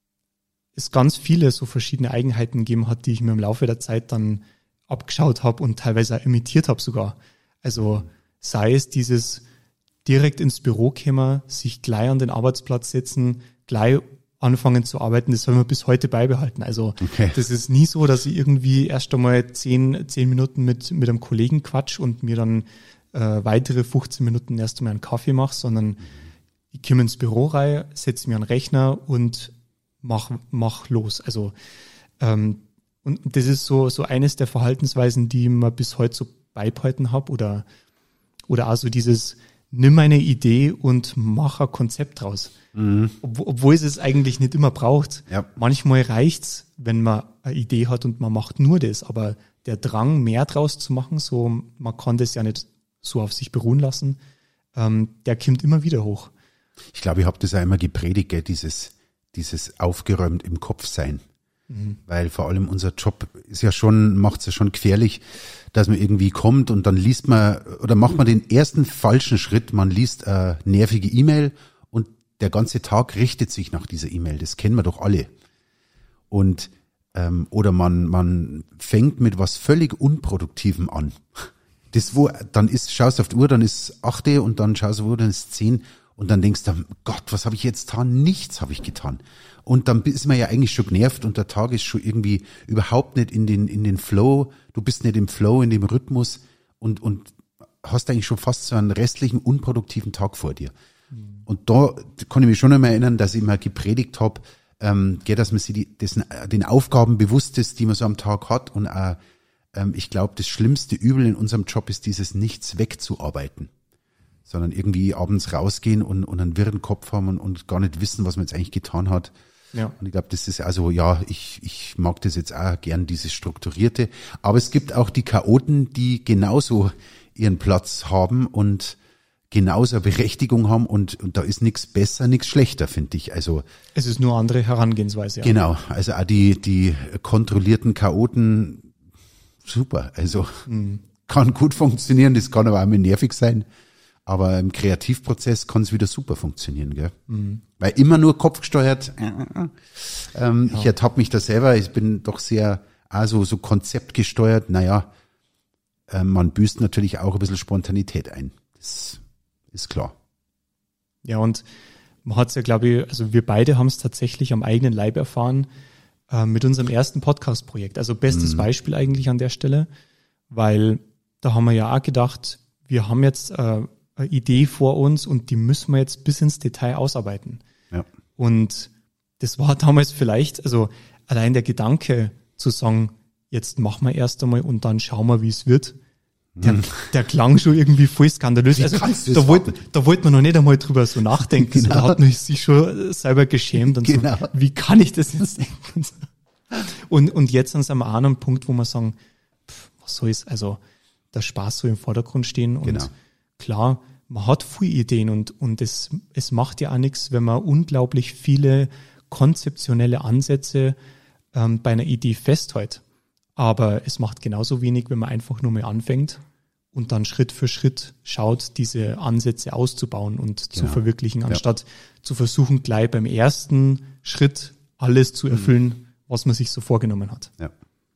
es ganz viele so verschiedene Eigenheiten gegeben hat, die ich mir im Laufe der Zeit dann abgeschaut habe und teilweise auch imitiert habe sogar. Also sei es dieses direkt ins Büro kommen, sich gleich an den Arbeitsplatz setzen, gleich anfangen zu arbeiten, das haben wir bis heute beibehalten. Also okay. Das ist nie so, dass ich irgendwie erst einmal zehn, zehn Minuten mit, mit einem Kollegen quatsch und mir dann äh, weitere fünfzehn Minuten erst einmal einen Kaffee mache, sondern ich komme ins Büro rein, setze mir einen Rechner und mach, mach los. Also ähm, und das ist so, so eines der Verhaltensweisen, die ich mir bis heute so beibehalten habe oder, oder auch so dieses nimm eine Idee und mach ein Konzept draus. Mhm. Ob, obwohl es es eigentlich nicht immer braucht. Ja. Manchmal reicht's, wenn man eine Idee hat und man macht nur das. Aber der Drang, mehr draus zu machen, so man kann das ja nicht so auf sich beruhen lassen, ähm, der kommt immer wieder hoch. Ich glaube, ich habe das auch immer gepredigt, gell, dieses, dieses aufgeräumt im Kopf sein. Mhm. Weil vor allem unser Job ist ja schon, macht es ja schon gefährlich, dass man irgendwie kommt und dann liest man oder macht man den ersten falschen Schritt, man liest eine nervige E-Mail und der ganze Tag richtet sich nach dieser E-Mail. Das kennen wir doch alle. Und ähm, oder man man fängt mit was völlig Unproduktivem an. Das wo dann ist, schaust auf die Uhr, dann ist achte und dann schaust du auf die Uhr, dann ist zehn und dann denkst du, Gott, was habe ich jetzt getan? Nichts habe ich getan. Und dann ist man ja eigentlich schon genervt und der Tag ist schon irgendwie überhaupt nicht in den in den Flow. Du bist nicht im Flow, in dem Rhythmus und und hast eigentlich schon fast so einen restlichen unproduktiven Tag vor dir. Mhm. Und da kann ich mich schon einmal erinnern, dass ich mal gepredigt habe, ähm, dass man sich die, dessen, den Aufgaben bewusst ist, die man so am Tag hat. Und auch, ähm, ich glaube, das schlimmste Übel in unserem Job ist dieses Nichts wegzuarbeiten, sondern irgendwie abends rausgehen und, und einen wirren Kopf haben und, und gar nicht wissen, was man jetzt eigentlich getan hat. Ja. Und ich glaube, das ist also, ja, ich, ich mag das jetzt auch gern, dieses Strukturierte. Aber es gibt auch die Chaoten, die genauso ihren Platz haben und genauso eine Berechtigung haben und, und da ist nichts besser, nichts schlechter, finde ich. Also es ist nur andere Herangehensweise. Ja. Genau, also auch die, die kontrollierten Chaoten, super. Also mhm. kann gut funktionieren, das kann aber auch mal nervig sein. Aber im Kreativprozess kann es wieder super funktionieren, gell? Mhm. Weil immer nur kopfgesteuert. Äh, ähm, ja. Ich ertappe mich da selber. Ich bin doch sehr also so konzeptgesteuert. Naja, äh, man büßt natürlich auch ein bisschen Spontanität ein. Das ist klar. Ja, und man hat es ja, glaube ich, also wir beide haben es tatsächlich am eigenen Leib erfahren äh, mit unserem ersten Podcast-Projekt. Also bestes mhm. Beispiel eigentlich an der Stelle, weil da haben wir ja auch gedacht, wir haben jetzt äh, eine Idee vor uns und die müssen wir jetzt bis ins Detail ausarbeiten. Ja. Und das war damals vielleicht, also allein der Gedanke zu sagen, jetzt machen wir erst einmal und dann schauen wir, wie es wird, der, hm. der klang schon irgendwie voll skandalös. Also da wollte da wollte man noch nicht einmal drüber so nachdenken. Genau. Da hat man sich schon selber geschämt und genau. so, wie kann ich das jetzt denken? Und, und jetzt sind wir auch an einem Punkt, wo wir sagen, pff, was soll es, also der Spaß soll im Vordergrund stehen und genau. klar, man hat viele Ideen und, und es, es macht ja auch nichts, wenn man unglaublich viele konzeptionelle Ansätze ähm, bei einer Idee festhält. Aber es macht genauso wenig, wenn man einfach nur mal anfängt und dann Schritt für Schritt schaut, diese Ansätze auszubauen und genau. zu verwirklichen, anstatt ja. zu versuchen, gleich beim ersten Schritt alles zu erfüllen, mhm. was man sich so vorgenommen hat. Ja.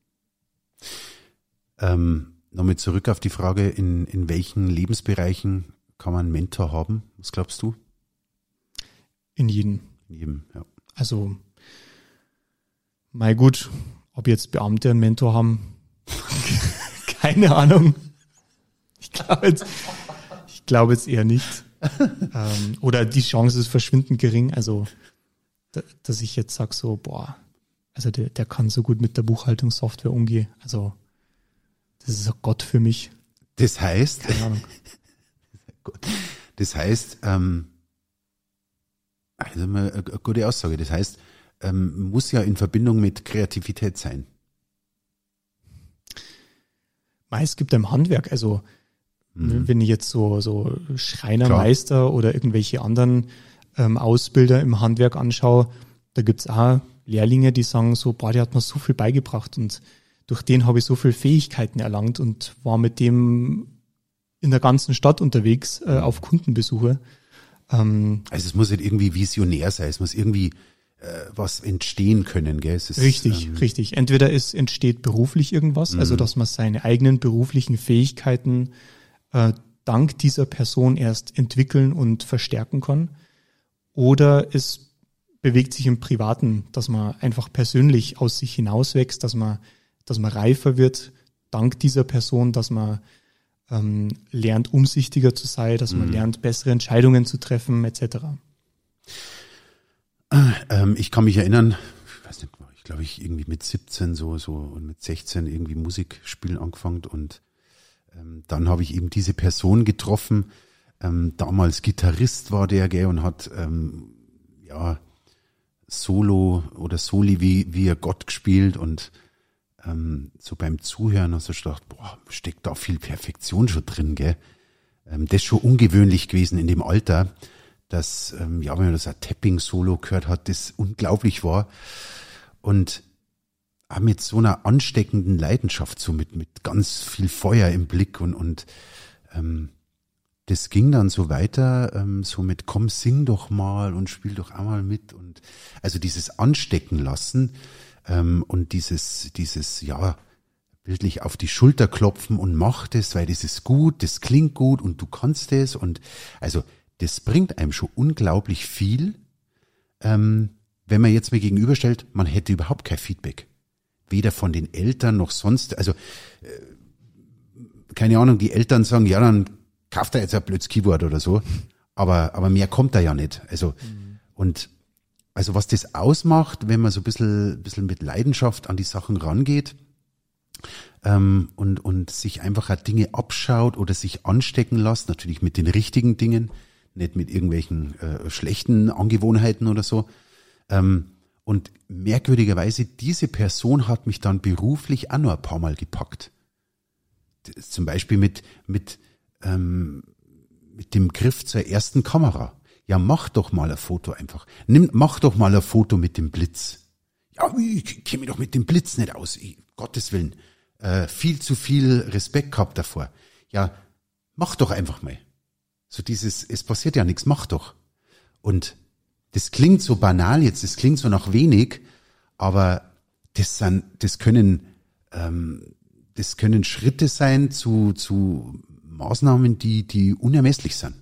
Ähm, nochmal zurück auf die Frage, in, in welchen Lebensbereichen kann man einen Mentor haben? Was glaubst du? In jedem. In jedem, ja. Also, mal gut, ob jetzt Beamte einen Mentor haben, keine Ahnung. Ich glaube jetzt, ich glaube jetzt eher nicht. ähm, oder die Chance ist verschwindend gering. Also, da, dass ich jetzt sage so, boah, also der, der kann so gut mit der Buchhaltungssoftware umgehen. Also, das ist ein Gott für mich. Das heißt, keine Ahnung. Das heißt, ähm, also eine, eine gute Aussage. Das heißt, ähm, muss ja in Verbindung mit Kreativität sein. Es gibt im Handwerk, also mhm. wenn ich jetzt so, so Schreinermeister Klar. oder irgendwelche anderen ähm, Ausbilder im Handwerk anschaue, da gibt's auch Lehrlinge, die sagen so, boah, der hat mir so viel beigebracht und durch den habe ich so viele Fähigkeiten erlangt und war mit dem in der ganzen Stadt unterwegs äh, auf Kundenbesuche. Ähm, also es muss nicht irgendwie visionär sein, es muss irgendwie äh, was entstehen können, gell? Es ist, richtig, ähm, richtig. Entweder es entsteht beruflich irgendwas, mhm. also dass man seine eigenen beruflichen Fähigkeiten äh, dank dieser Person erst entwickeln und verstärken kann, oder es bewegt sich im Privaten, dass man einfach persönlich aus sich hinauswächst, dass man, dass man reifer wird, dank dieser Person, dass man ähm, lernt, umsichtiger zu sein, dass man mhm. lernt, bessere Entscheidungen zu treffen, et cetera. Ähm, ich kann mich erinnern, ich weiß nicht, ich glaube, ich irgendwie mit siebzehn so so und mit sechzehn irgendwie Musik spielen angefangen und ähm, dann habe ich eben diese Person getroffen. Ähm, damals Gitarrist war der, gell, und hat ähm, ja Solo oder Soli wie wie er Gott gespielt und ähm, so beim Zuhören hast du gedacht, boah, steckt da viel Perfektion schon drin, gell? Ähm, das ist schon ungewöhnlich gewesen in dem Alter, dass ähm, ja, wenn man das ein Tapping-Solo gehört hat, das unglaublich war und auch mit so einer ansteckenden Leidenschaft, so mit mit ganz viel Feuer im Blick und und ähm, das ging dann so weiter, ähm, so mit komm, sing doch mal und spiel doch auch mal mit und also dieses Anstecken lassen, ähm, und dieses, dieses, ja, bildlich auf die Schulter klopfen und mach das, weil das ist gut, das klingt gut und du kannst das und also das bringt einem schon unglaublich viel, ähm, wenn man jetzt mir gegenüberstellt, man hätte überhaupt kein Feedback. Weder von den Eltern noch sonst, also äh, keine Ahnung, die Eltern sagen, ja, dann kauft er jetzt ein blödes Keyboard oder so, aber aber mehr kommt da ja nicht. Also mhm. und also was das ausmacht, wenn man so ein bisschen, bisschen mit Leidenschaft an die Sachen rangeht, Ähm, und, und sich einfach halt Dinge abschaut oder sich anstecken lässt, natürlich mit den richtigen Dingen, nicht mit irgendwelchen äh, schlechten Angewohnheiten oder so. Ähm, und merkwürdigerweise, diese Person hat mich dann beruflich auch noch ein paar Mal gepackt. Das, zum Beispiel mit, mit, ähm, mit dem Griff zur ersten Kamera. Ja, mach doch mal ein Foto einfach. Nimm, mach doch mal ein Foto mit dem Blitz. Ja, ich kenne mich doch mit dem Blitz nicht aus, ich, Gottes Willen. Äh, viel zu viel Respekt gehabt davor. Ja, mach doch einfach mal. So dieses, es passiert ja nichts, mach doch. Und das klingt so banal jetzt, das klingt so nach wenig, aber das sind, das können, ähm, das können Schritte sein zu, zu Maßnahmen, die, die unermesslich sind.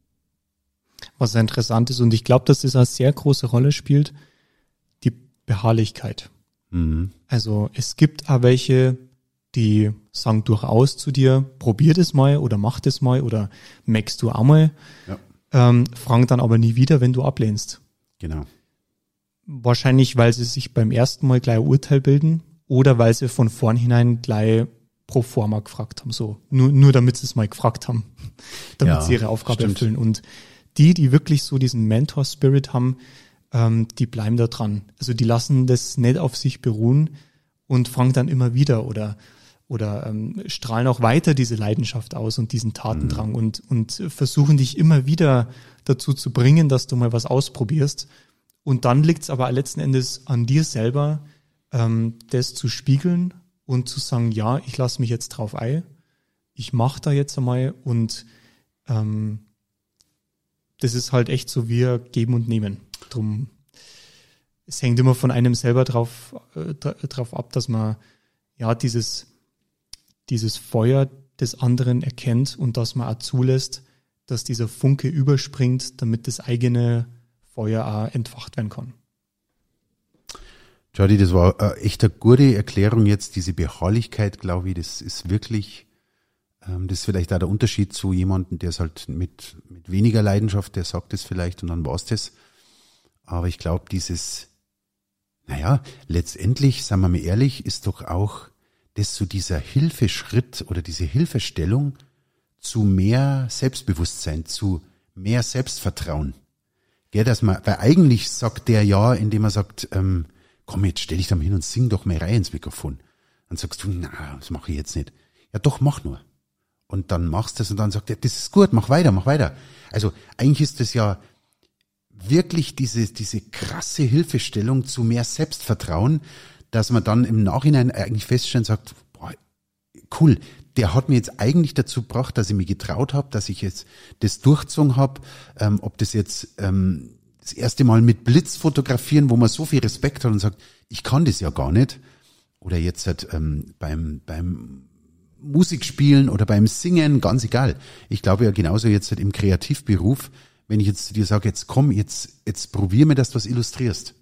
Was sehr interessant ist, und ich glaube, dass das eine sehr große Rolle spielt, die Beharrlichkeit. Mhm. Also es gibt auch welche, die sagen durchaus zu dir, probier das mal oder mach das mal oder merkst du auch mal, ja. ähm, fragen dann aber nie wieder, wenn du ablehnst. Genau. Wahrscheinlich, weil sie sich beim ersten Mal gleich ein Urteil bilden oder weil sie von vornherein gleich pro forma gefragt haben, so nur, nur damit sie es mal gefragt haben, damit ja, sie ihre Aufgabe stimmt. erfüllen. Und die, die wirklich so diesen Mentor-Spirit haben, ähm, die bleiben da dran. Also die lassen das nicht auf sich beruhen und fragen dann immer wieder oder oder ähm, strahlen auch weiter diese Leidenschaft aus und diesen Tatendrang mhm. und und versuchen dich immer wieder dazu zu bringen, dass du mal was ausprobierst. Und dann liegt es aber letzten Endes an dir selber, ähm, das zu spiegeln und zu sagen, ja, ich lasse mich jetzt drauf ein, ich mache da jetzt einmal und ähm, das ist halt echt so wie Geben und Nehmen. Drum, es hängt immer von einem selber drauf, äh, drauf ab, dass man ja dieses dieses Feuer des anderen erkennt und dass man auch zulässt, dass dieser Funke überspringt, damit das eigene Feuer auch entfacht werden kann. Jordi, das war äh, echt eine gute Erklärung jetzt, diese Beharrlichkeit, glaube ich, das ist wirklich, ähm, das ist vielleicht auch der Unterschied zu jemandem, der es halt mit, mit weniger Leidenschaft, der sagt es vielleicht und dann war es das. Aber ich glaube, dieses, naja, letztendlich, sagen wir mal ehrlich, ist doch auch das so dieser Hilfeschritt oder diese Hilfestellung zu mehr Selbstbewusstsein, zu mehr Selbstvertrauen. Gell, dass man, weil eigentlich sagt der ja, indem er sagt, ähm, komm, jetzt stell dich da mal hin und sing doch mal rein ins Mikrofon. Dann sagst du, na, das mache ich jetzt nicht. Ja doch, mach nur. Und dann machst du das und dann sagt er, das ist gut, mach weiter, mach weiter. Also eigentlich ist das ja wirklich diese, diese krasse Hilfestellung zu mehr Selbstvertrauen, dass man dann im Nachhinein eigentlich feststellt und sagt, boah, cool, der hat mir jetzt eigentlich dazu gebracht, dass ich mich getraut habe, dass ich jetzt das durchgezogen habe, ähm, ob das jetzt ähm, das erste Mal mit Blitz fotografieren, wo man so viel Respekt hat und sagt, ich kann das ja gar nicht, oder jetzt halt ähm, beim beim Musikspielen oder beim Singen, ganz egal. Ich glaube ja genauso jetzt halt im Kreativberuf, wenn ich jetzt zu dir sage, jetzt komm, jetzt jetzt probier mir, dass du was illustrierst.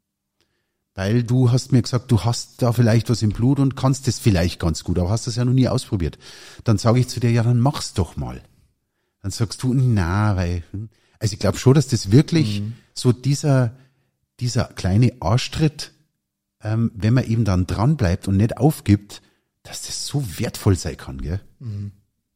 Weil du hast mir gesagt, du hast da vielleicht was im Blut und kannst das vielleicht ganz gut, aber hast das ja noch nie ausprobiert. Dann sage ich zu dir, ja, dann mach's doch mal. Dann sagst du, na, weil, also ich glaube schon, dass das wirklich mhm. so dieser, dieser kleine Arschtritt, ähm, wenn man eben dann dran bleibt und nicht aufgibt, dass das so wertvoll sein kann, gell? Mhm.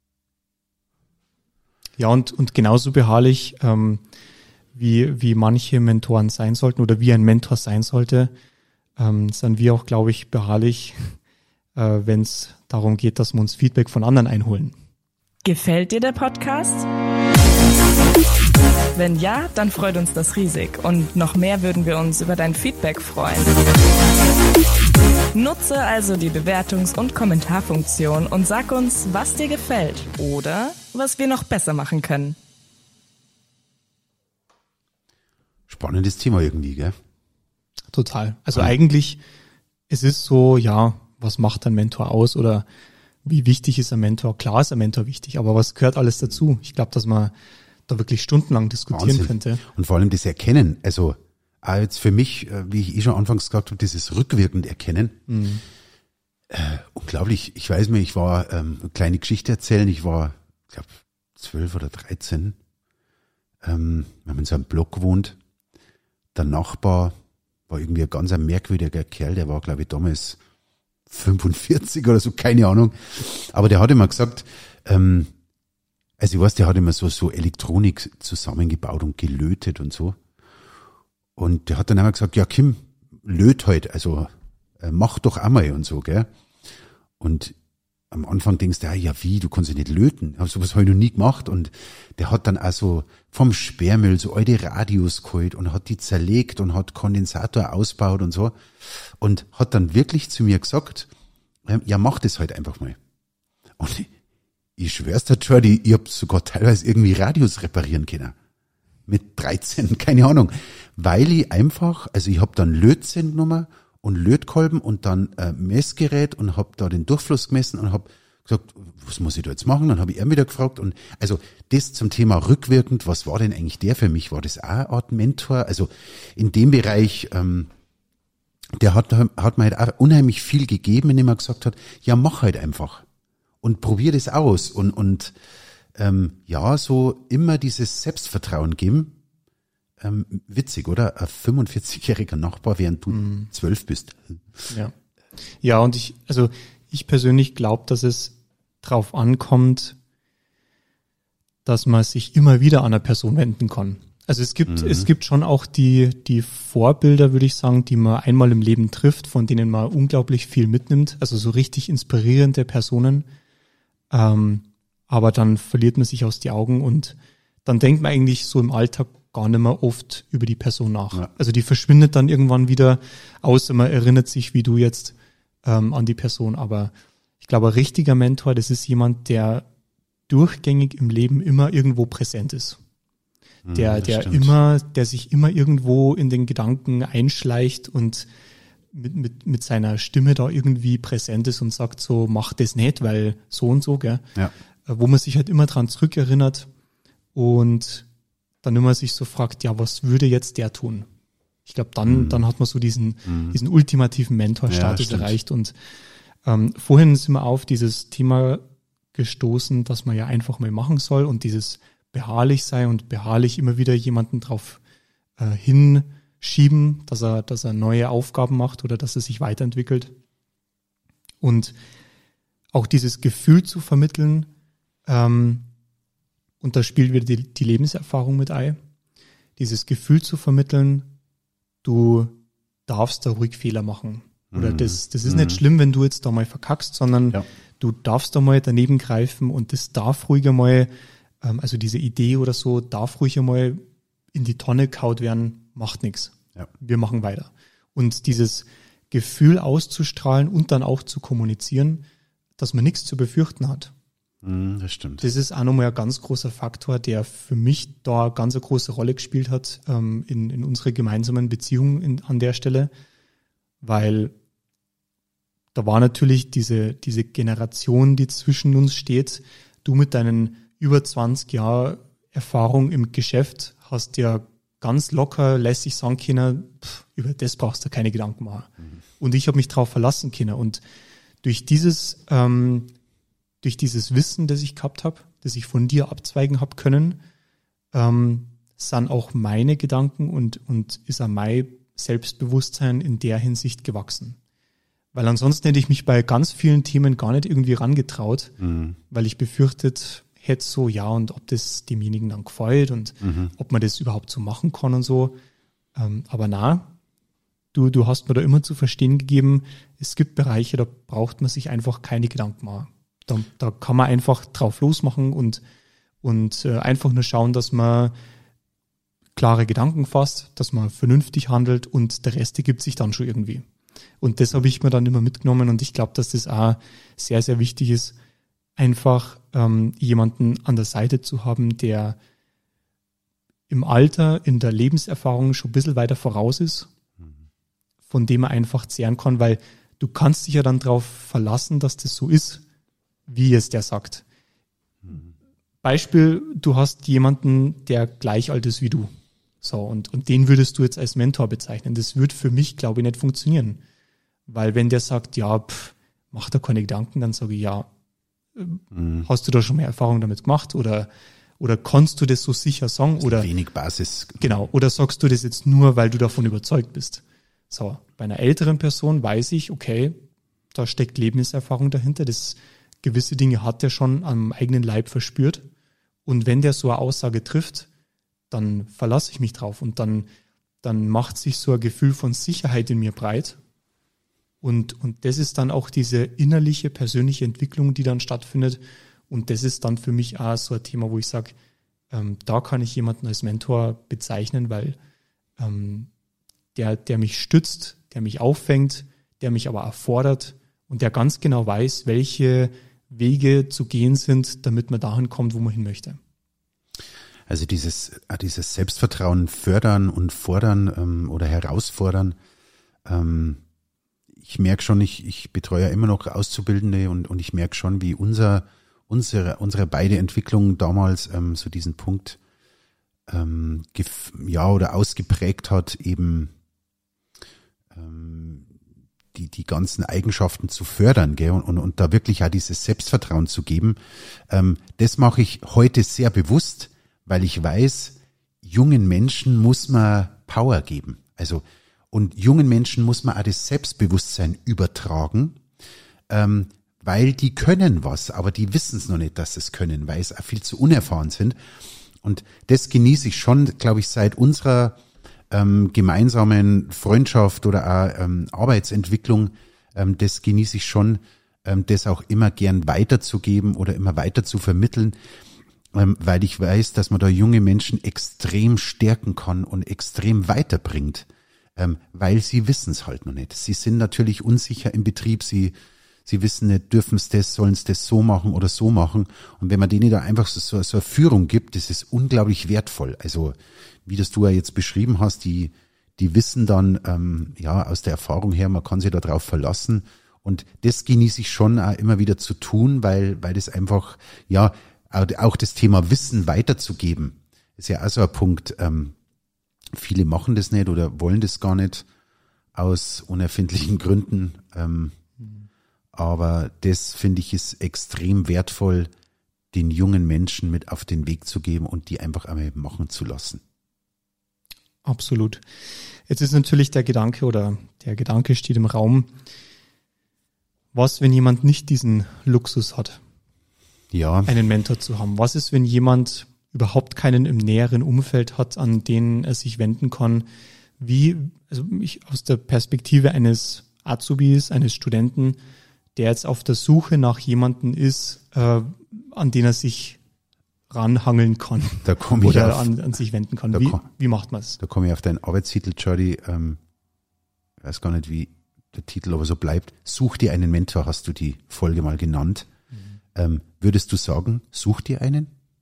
Ja, und, und genauso beharrlich, ähm, wie, wie manche Mentoren sein sollten oder wie ein Mentor sein sollte, ähm, sind wir auch, glaube ich, beharrlich, äh, wenn es darum geht, dass wir uns Feedback von anderen einholen. Gefällt dir der Podcast? Wenn ja, dann freut uns das riesig und noch mehr würden wir uns über dein Feedback freuen. Nutze also die Bewertungs- und Kommentarfunktion und sag uns, was dir gefällt oder was wir noch besser machen können. Spannendes Thema irgendwie, gell? Total. Also ja. eigentlich es ist so, ja, was macht ein Mentor aus oder wie wichtig ist ein Mentor? Klar ist ein Mentor wichtig, aber was gehört alles dazu? Ich glaube, dass man da wirklich stundenlang diskutieren Wahnsinn. könnte. Und vor allem das Erkennen, also auch jetzt für mich, wie ich eh schon anfangs gesagt habe, dieses rückwirkend Erkennen, mhm. äh, unglaublich. Ich weiß mir, ich war, ähm, eine kleine Geschichte erzählen, ich war, ich glaube, zwölf oder dreizehn, ähm, wir haben in so einem Block gewohnt, der Nachbar war irgendwie ein ganz ein merkwürdiger Kerl, der war, glaube ich, damals fünfundvierzig oder so, keine Ahnung. Aber der hat immer gesagt, ähm, also ich weiß, der hat immer so, so Elektronik zusammengebaut und gelötet und so. Und der hat dann immer gesagt, ja Kim, löt halt, also äh, mach doch einmal und so, gell. Und am Anfang denkst du, ja, ja wie, du kannst ja nicht löten. Aber sowas habe ich noch nie gemacht. Und der hat dann also vom Sperrmüll so alte Radios geholt und hat die zerlegt und hat Kondensator ausgebaut und so. Und hat dann wirklich zu mir gesagt, ja, mach das halt einfach mal. Und ich, ich schwör's dir, Jordi, ich hab sogar teilweise irgendwie Radios reparieren können. Mit dreizehn, keine Ahnung. Weil ich einfach, also ich hab dann Lötzinn genommen und Lötkolben und dann äh, Messgerät und hab da den Durchfluss gemessen und hab gesagt, was muss ich da jetzt machen? Dann habe ich ihn wieder gefragt und also das zum Thema rückwirkend, was war denn eigentlich der für mich? War das auch eine Art Mentor? Also in dem Bereich, ähm, der hat, hat mir halt auch unheimlich viel gegeben, indem er gesagt hat, ja mach halt einfach und probier das aus und und ähm, ja, so immer dieses Selbstvertrauen geben. Ähm, witzig, oder? Ein fünfundvierzigjähriger Nachbar, während du mhm. zwölf bist. Ja. Ja, und ich, also ich persönlich glaube, dass es drauf ankommt, dass man sich immer wieder an eine Person wenden kann. Also es gibt, mhm. es gibt schon auch die, die Vorbilder, würde ich sagen, die man einmal im Leben trifft, von denen man unglaublich viel mitnimmt. Also so richtig inspirierende Personen. Ähm, aber dann verliert man sich aus die Augen und dann denkt man eigentlich so im Alltag gar nicht mehr oft über die Person nach. Ja. Also die verschwindet dann irgendwann wieder, außer man erinnert sich, wie du jetzt, ähm, an die Person. Aber ich glaube, ein richtiger Mentor, das ist jemand, der durchgängig im Leben immer irgendwo präsent ist. Der, ja, der stimmt. immer, der sich immer irgendwo in den Gedanken einschleicht und mit, mit, mit seiner Stimme da irgendwie präsent ist und sagt so, mach das nicht, weil so und so, gell? Ja. Wo man sich halt immer dran zurückerinnert und dann immer sich so fragt, ja, was würde jetzt der tun? Ich glaube, dann, mhm. dann hat man so diesen, mhm. diesen ultimativen Mentorstatus ja, erreicht. Und ähm, vorhin sind wir auf dieses Thema gestoßen, dass man ja einfach mal machen soll und dieses beharrlich sei und beharrlich immer wieder jemanden drauf äh, hinschieben, dass er, dass er neue Aufgaben macht oder dass er sich weiterentwickelt. Und auch dieses Gefühl zu vermitteln, ähm, und da spielt wieder die, die Lebenserfahrung mit ein, dieses Gefühl zu vermitteln, du darfst da ruhig Fehler machen. Oder mhm. das, das ist mhm. nicht schlimm, wenn du jetzt da mal verkackst, sondern ja. du darfst da mal daneben greifen und das darf ruhig einmal, ähm, also diese Idee oder so, darf ruhig einmal in die Tonne kaut werden, macht nichts. Ja. Wir machen weiter. Und dieses Gefühl auszustrahlen und dann auch zu kommunizieren, dass man nichts zu befürchten hat. Das stimmt. Das ist auch nochmal ein ganz großer Faktor, der für mich da ganz eine große Rolle gespielt hat ähm, in, in unserer gemeinsamen Beziehung in, an der Stelle, weil da war natürlich diese, diese Generation, die zwischen uns steht. Du mit deinen über zwanzig Jahren Erfahrung im Geschäft hast ja ganz locker lässig sagen können, pff, über das brauchst du keine Gedanken machen. Mhm. Und ich habe mich drauf verlassen können. Und durch dieses ähm, durch dieses Wissen, das ich gehabt habe, das ich von dir abzweigen habe können, ähm, sind auch meine Gedanken und, und ist auch mein Selbstbewusstsein in der Hinsicht gewachsen. Weil ansonsten hätte ich mich bei ganz vielen Themen gar nicht irgendwie rangetraut, mhm. weil ich befürchtet hätte so, ja, und ob das demjenigen dann gefällt und mhm. ob man das überhaupt so machen kann und so. Ähm, aber na, du, du hast mir da immer zu verstehen gegeben, es gibt Bereiche, da braucht man sich einfach keine Gedanken machen. Da, da kann man einfach drauf losmachen und, und äh, einfach nur schauen, dass man klare Gedanken fasst, dass man vernünftig handelt und der Rest ergibt sich dann schon irgendwie. Und das habe ich mir dann immer mitgenommen und ich glaube, dass das auch sehr, sehr wichtig ist, einfach ähm, jemanden an der Seite zu haben, der im Alter, in der Lebenserfahrung schon ein bisschen weiter voraus ist, mhm. von dem man einfach zehren kann, weil du kannst dich ja dann darauf verlassen, dass das so ist, wie es der sagt. Mhm. Beispiel, du hast jemanden, der gleich alt ist wie du. So, und, und den würdest du jetzt als Mentor bezeichnen. Das wird für mich, glaube ich, nicht funktionieren. Weil wenn der sagt, ja, pff, mach da keine Gedanken, dann sage ich, ja, mhm. hast du da schon mehr Erfahrung damit gemacht oder, oder kannst du das so sicher sagen? Oder wenig Basis. Genau, oder sagst du das jetzt nur, weil du davon überzeugt bist? So, bei einer älteren Person weiß ich, okay, da steckt Lebenserfahrung dahinter, das gewisse Dinge hat er schon am eigenen Leib verspürt. Und wenn der so eine Aussage trifft, dann verlasse ich mich drauf und dann, dann macht sich so ein Gefühl von Sicherheit in mir breit. Und, und das ist dann auch diese innerliche, persönliche Entwicklung, die dann stattfindet. Und das ist dann für mich auch so ein Thema, wo ich sage, ähm, da kann ich jemanden als Mentor bezeichnen, weil ähm, der, der mich stützt, der mich auffängt, der mich aber erfordert und der ganz genau weiß, welche Wege zu gehen sind, damit man dahin kommt, wo man hin möchte. Also dieses, dieses Selbstvertrauen fördern und fordern ähm, oder herausfordern. Ähm, ich merke schon, ich, ich betreue ja immer noch Auszubildende und, und ich merke schon, wie unser, unsere, unsere beide Entwicklungen damals ähm, so diesen Punkt ähm, gef- ja oder ausgeprägt hat, eben ähm, die, die ganzen Eigenschaften zu fördern, gell, und, und, und da wirklich auch dieses Selbstvertrauen zu geben. Ähm, das mache ich heute sehr bewusst, weil ich weiß, jungen Menschen muss man Power geben. Also, und jungen Menschen muss man auch das Selbstbewusstsein übertragen, ähm, weil die können was, aber die wissen es noch nicht, dass sie es können, weil es auch viel zu unerfahren sind. Und das genieße ich schon, glaube ich, seit unserer ähm, gemeinsamen Freundschaft oder auch ähm, Arbeitsentwicklung, ähm, das genieße ich schon, ähm, das auch immer gern weiterzugeben oder immer weiter zu vermitteln, ähm, weil ich weiß, dass man da junge Menschen extrem stärken kann und extrem weiterbringt, ähm, weil sie wissen es halt noch nicht. Sie sind natürlich unsicher im Betrieb, sie Sie wissen nicht, dürfen es das, sollen es das so machen oder so machen. Und wenn man denen da einfach so, so, so eine Führung gibt, das ist unglaublich wertvoll. Also wie das du ja jetzt beschrieben hast, die die wissen dann ähm, ja aus der Erfahrung her, man kann sich da drauf verlassen. Und das genieße ich schon auch immer wieder zu tun, weil weil das einfach, ja, auch das Thema Wissen weiterzugeben, ist ja auch so ein Punkt. Ähm, viele machen das nicht oder wollen das gar nicht aus unerfindlichen Gründen. Ähm, Aber das, finde ich, ist extrem wertvoll, den jungen Menschen mit auf den Weg zu geben und die einfach einmal machen zu lassen. Absolut. Jetzt ist natürlich der Gedanke oder der Gedanke steht im Raum, was, wenn jemand nicht diesen Luxus hat, ja, einen Mentor zu haben? Was ist, wenn jemand überhaupt keinen im näheren Umfeld hat, an den er sich wenden kann? Wie, also ich aus der Perspektive eines Azubis, eines Studenten, der jetzt auf der Suche nach jemandem ist, äh, an den er sich ranhangeln kann da komm ich oder auf, an, an sich wenden kann. Wie, komm, wie macht man es? Da komme ich auf deinen Arbeitstitel, Jordi. Ähm, ich weiß gar nicht, wie der Titel aber so bleibt. Such dir einen Mentor, hast du die Folge mal genannt. Mhm. Ähm, würdest du sagen, such dir einen?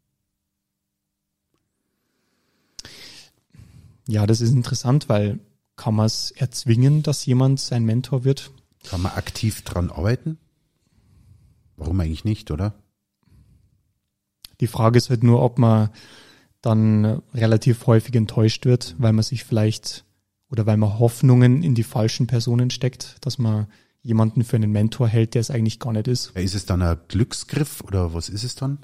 Ja, das ist interessant, weil kann man es erzwingen, dass jemand sein Mentor wird? Kann man aktiv dran arbeiten? Warum eigentlich nicht, oder? Die Frage ist halt nur, ob man dann relativ häufig enttäuscht wird, weil man sich vielleicht oder weil man Hoffnungen in die falschen Personen steckt, dass man jemanden für einen Mentor hält, der es eigentlich gar nicht ist. Ja, ist es dann ein Glücksgriff oder was ist es dann?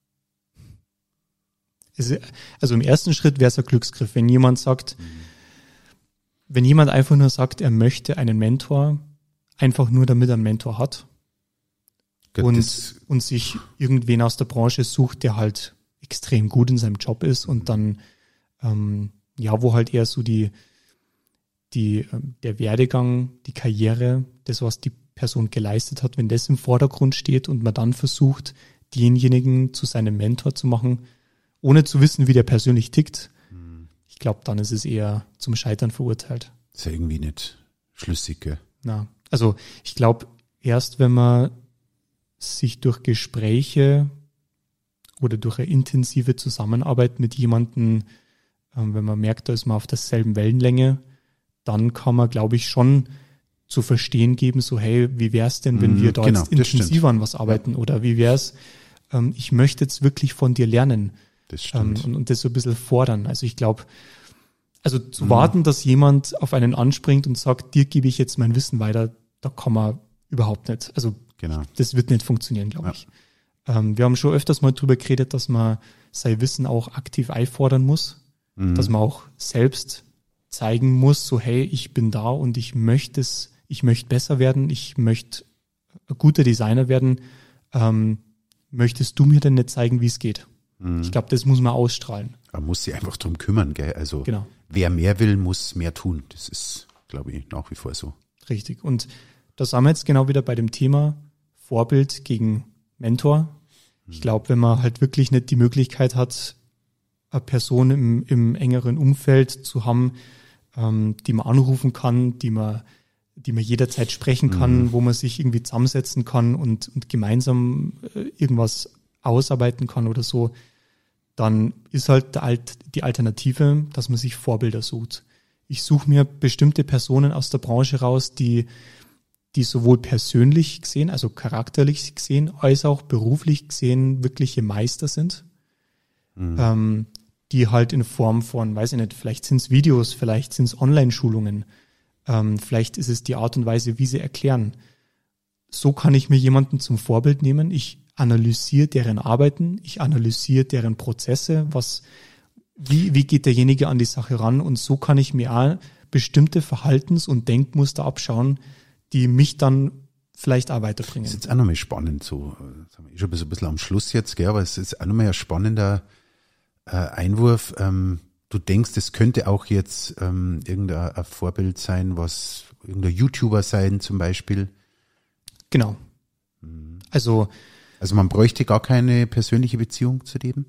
Also im ersten Schritt wäre es ein Glücksgriff, wenn jemand sagt, mhm. wenn jemand einfach nur sagt, er möchte einen Mentor, einfach nur damit er einen Mentor hat Gott, und, und sich irgendwen aus der Branche sucht, der halt extrem gut in seinem Job ist und dann, ähm, ja, wo halt eher so die, die, der Werdegang, die Karriere, das, was die Person geleistet hat, wenn das im Vordergrund steht und man dann versucht, denjenigen zu seinem Mentor zu machen, ohne zu wissen, wie der persönlich tickt, hm. ich glaube, dann ist es eher zum Scheitern verurteilt. Ist ja irgendwie nicht schlüssig, gell? Na, also ich glaube, erst wenn man sich durch Gespräche oder durch eine intensive Zusammenarbeit mit jemandem, ähm, wenn man merkt, da ist man auf derselben Wellenlänge, dann kann man, glaube ich, schon zu verstehen geben, so hey, wie wär's denn, wenn wir da genau, jetzt intensiver an was arbeiten? Oder wie wär's, ähm, ich möchte jetzt wirklich von dir lernen. Das stimmt. Ähm, und, und das so ein bisschen fordern. Also ich glaube, also zu mhm. warten, dass jemand auf einen anspringt und sagt, dir gebe ich jetzt mein Wissen weiter, da kann man überhaupt nicht. Also genau. das wird nicht funktionieren, glaube ja. ich. Ähm, wir haben schon öfters mal drüber geredet, dass man sein Wissen auch aktiv einfordern muss, mhm. dass man auch selbst zeigen muss, so hey, ich bin da und ich möchte es, ich möchte besser werden, ich möchte ein guter Designer werden. Ähm, möchtest du mir denn nicht zeigen, wie es geht? Mhm. Ich glaube, das muss man ausstrahlen. Man muss sich einfach drum kümmern, gell? Also genau. Wer mehr will, muss mehr tun. Das ist, glaube ich, nach wie vor so. Richtig. Und da sind wir jetzt genau wieder bei dem Thema Vorbild gegen Mentor. Ich glaube, wenn man halt wirklich nicht die Möglichkeit hat, eine Person im, im engeren Umfeld zu haben, ähm, die man anrufen kann, die man, die man jederzeit sprechen kann, mhm. wo man sich irgendwie zusammensetzen kann und, und gemeinsam äh, irgendwas ausarbeiten kann oder so, dann ist halt der Alt, die Alternative, dass man sich Vorbilder sucht. Ich suche mir bestimmte Personen aus der Branche raus, die die sowohl persönlich gesehen, also charakterlich gesehen, als auch beruflich gesehen wirkliche Meister sind, mhm. ähm, die halt in Form von, weiß ich nicht, vielleicht sind es Videos, vielleicht sind es Online-Schulungen, ähm, vielleicht ist es die Art und Weise, wie sie erklären. So kann ich mir jemanden zum Vorbild nehmen. Ich analysiere deren Arbeiten, ich analysiere deren Prozesse, was, wie, wie geht derjenige an die Sache ran, und so kann ich mir auch bestimmte Verhaltens- und Denkmuster abschauen, die mich dann vielleicht auch weiterbringen. Das ist jetzt auch nochmal spannend, so, das haben wir schon ein bisschen am Schluss jetzt, gell, aber es ist auch nochmal ein spannender äh, Einwurf. Ähm, du denkst, es könnte auch jetzt ähm, irgendein ein Vorbild sein, was irgendein YouTuber sein zum Beispiel? Genau. Mhm. Also, also man bräuchte gar keine persönliche Beziehung zu dem?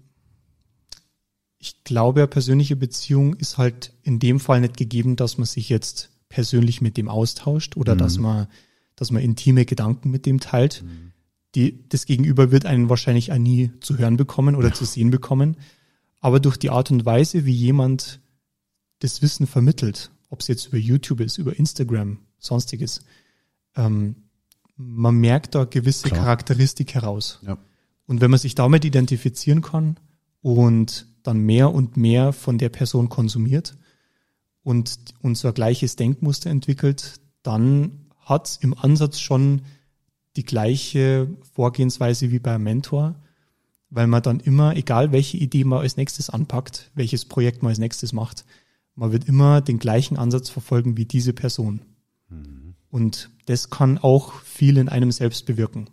Ich glaube, eine persönliche Beziehung ist halt in dem Fall nicht gegeben, dass man sich jetzt persönlich mit dem austauscht oder mhm. dass man, dass man intime Gedanken mit dem teilt. Mhm. Die, das Gegenüber wird einen wahrscheinlich auch nie zu hören bekommen oder ja. zu sehen bekommen. Aber durch die Art und Weise, wie jemand das Wissen vermittelt, ob es jetzt über YouTube ist, über Instagram, sonstiges, ähm, man merkt da gewisse Klar. Charakteristik heraus. Ja. Und wenn man sich damit identifizieren kann und dann mehr und mehr von der Person konsumiert, und, und so ein gleiches Denkmuster entwickelt, dann hat es im Ansatz schon die gleiche Vorgehensweise wie beim Mentor, weil man dann immer, egal welche Idee man als nächstes anpackt, welches Projekt man als nächstes macht, man wird immer den gleichen Ansatz verfolgen wie diese Person. Mhm. Und das kann auch viel in einem selbst bewirken.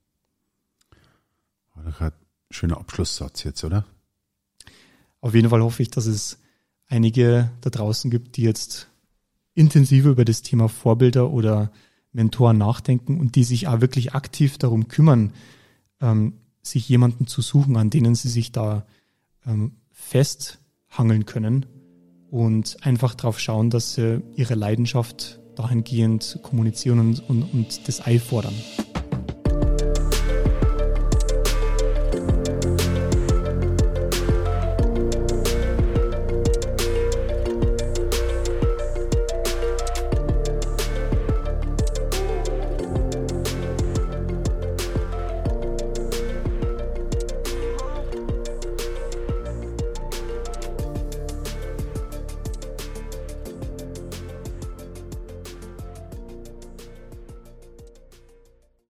Das hat ein schöner Abschlusssatz jetzt, oder? Auf jeden Fall hoffe ich, dass es einige da draußen gibt, die jetzt intensiver über das Thema Vorbilder oder Mentoren nachdenken und die sich auch wirklich aktiv darum kümmern, ähm, sich jemanden zu suchen, an denen sie sich da ähm, festhangeln können und einfach darauf schauen, dass sie ihre Leidenschaft dahingehend kommunizieren und, und, und das einfordern.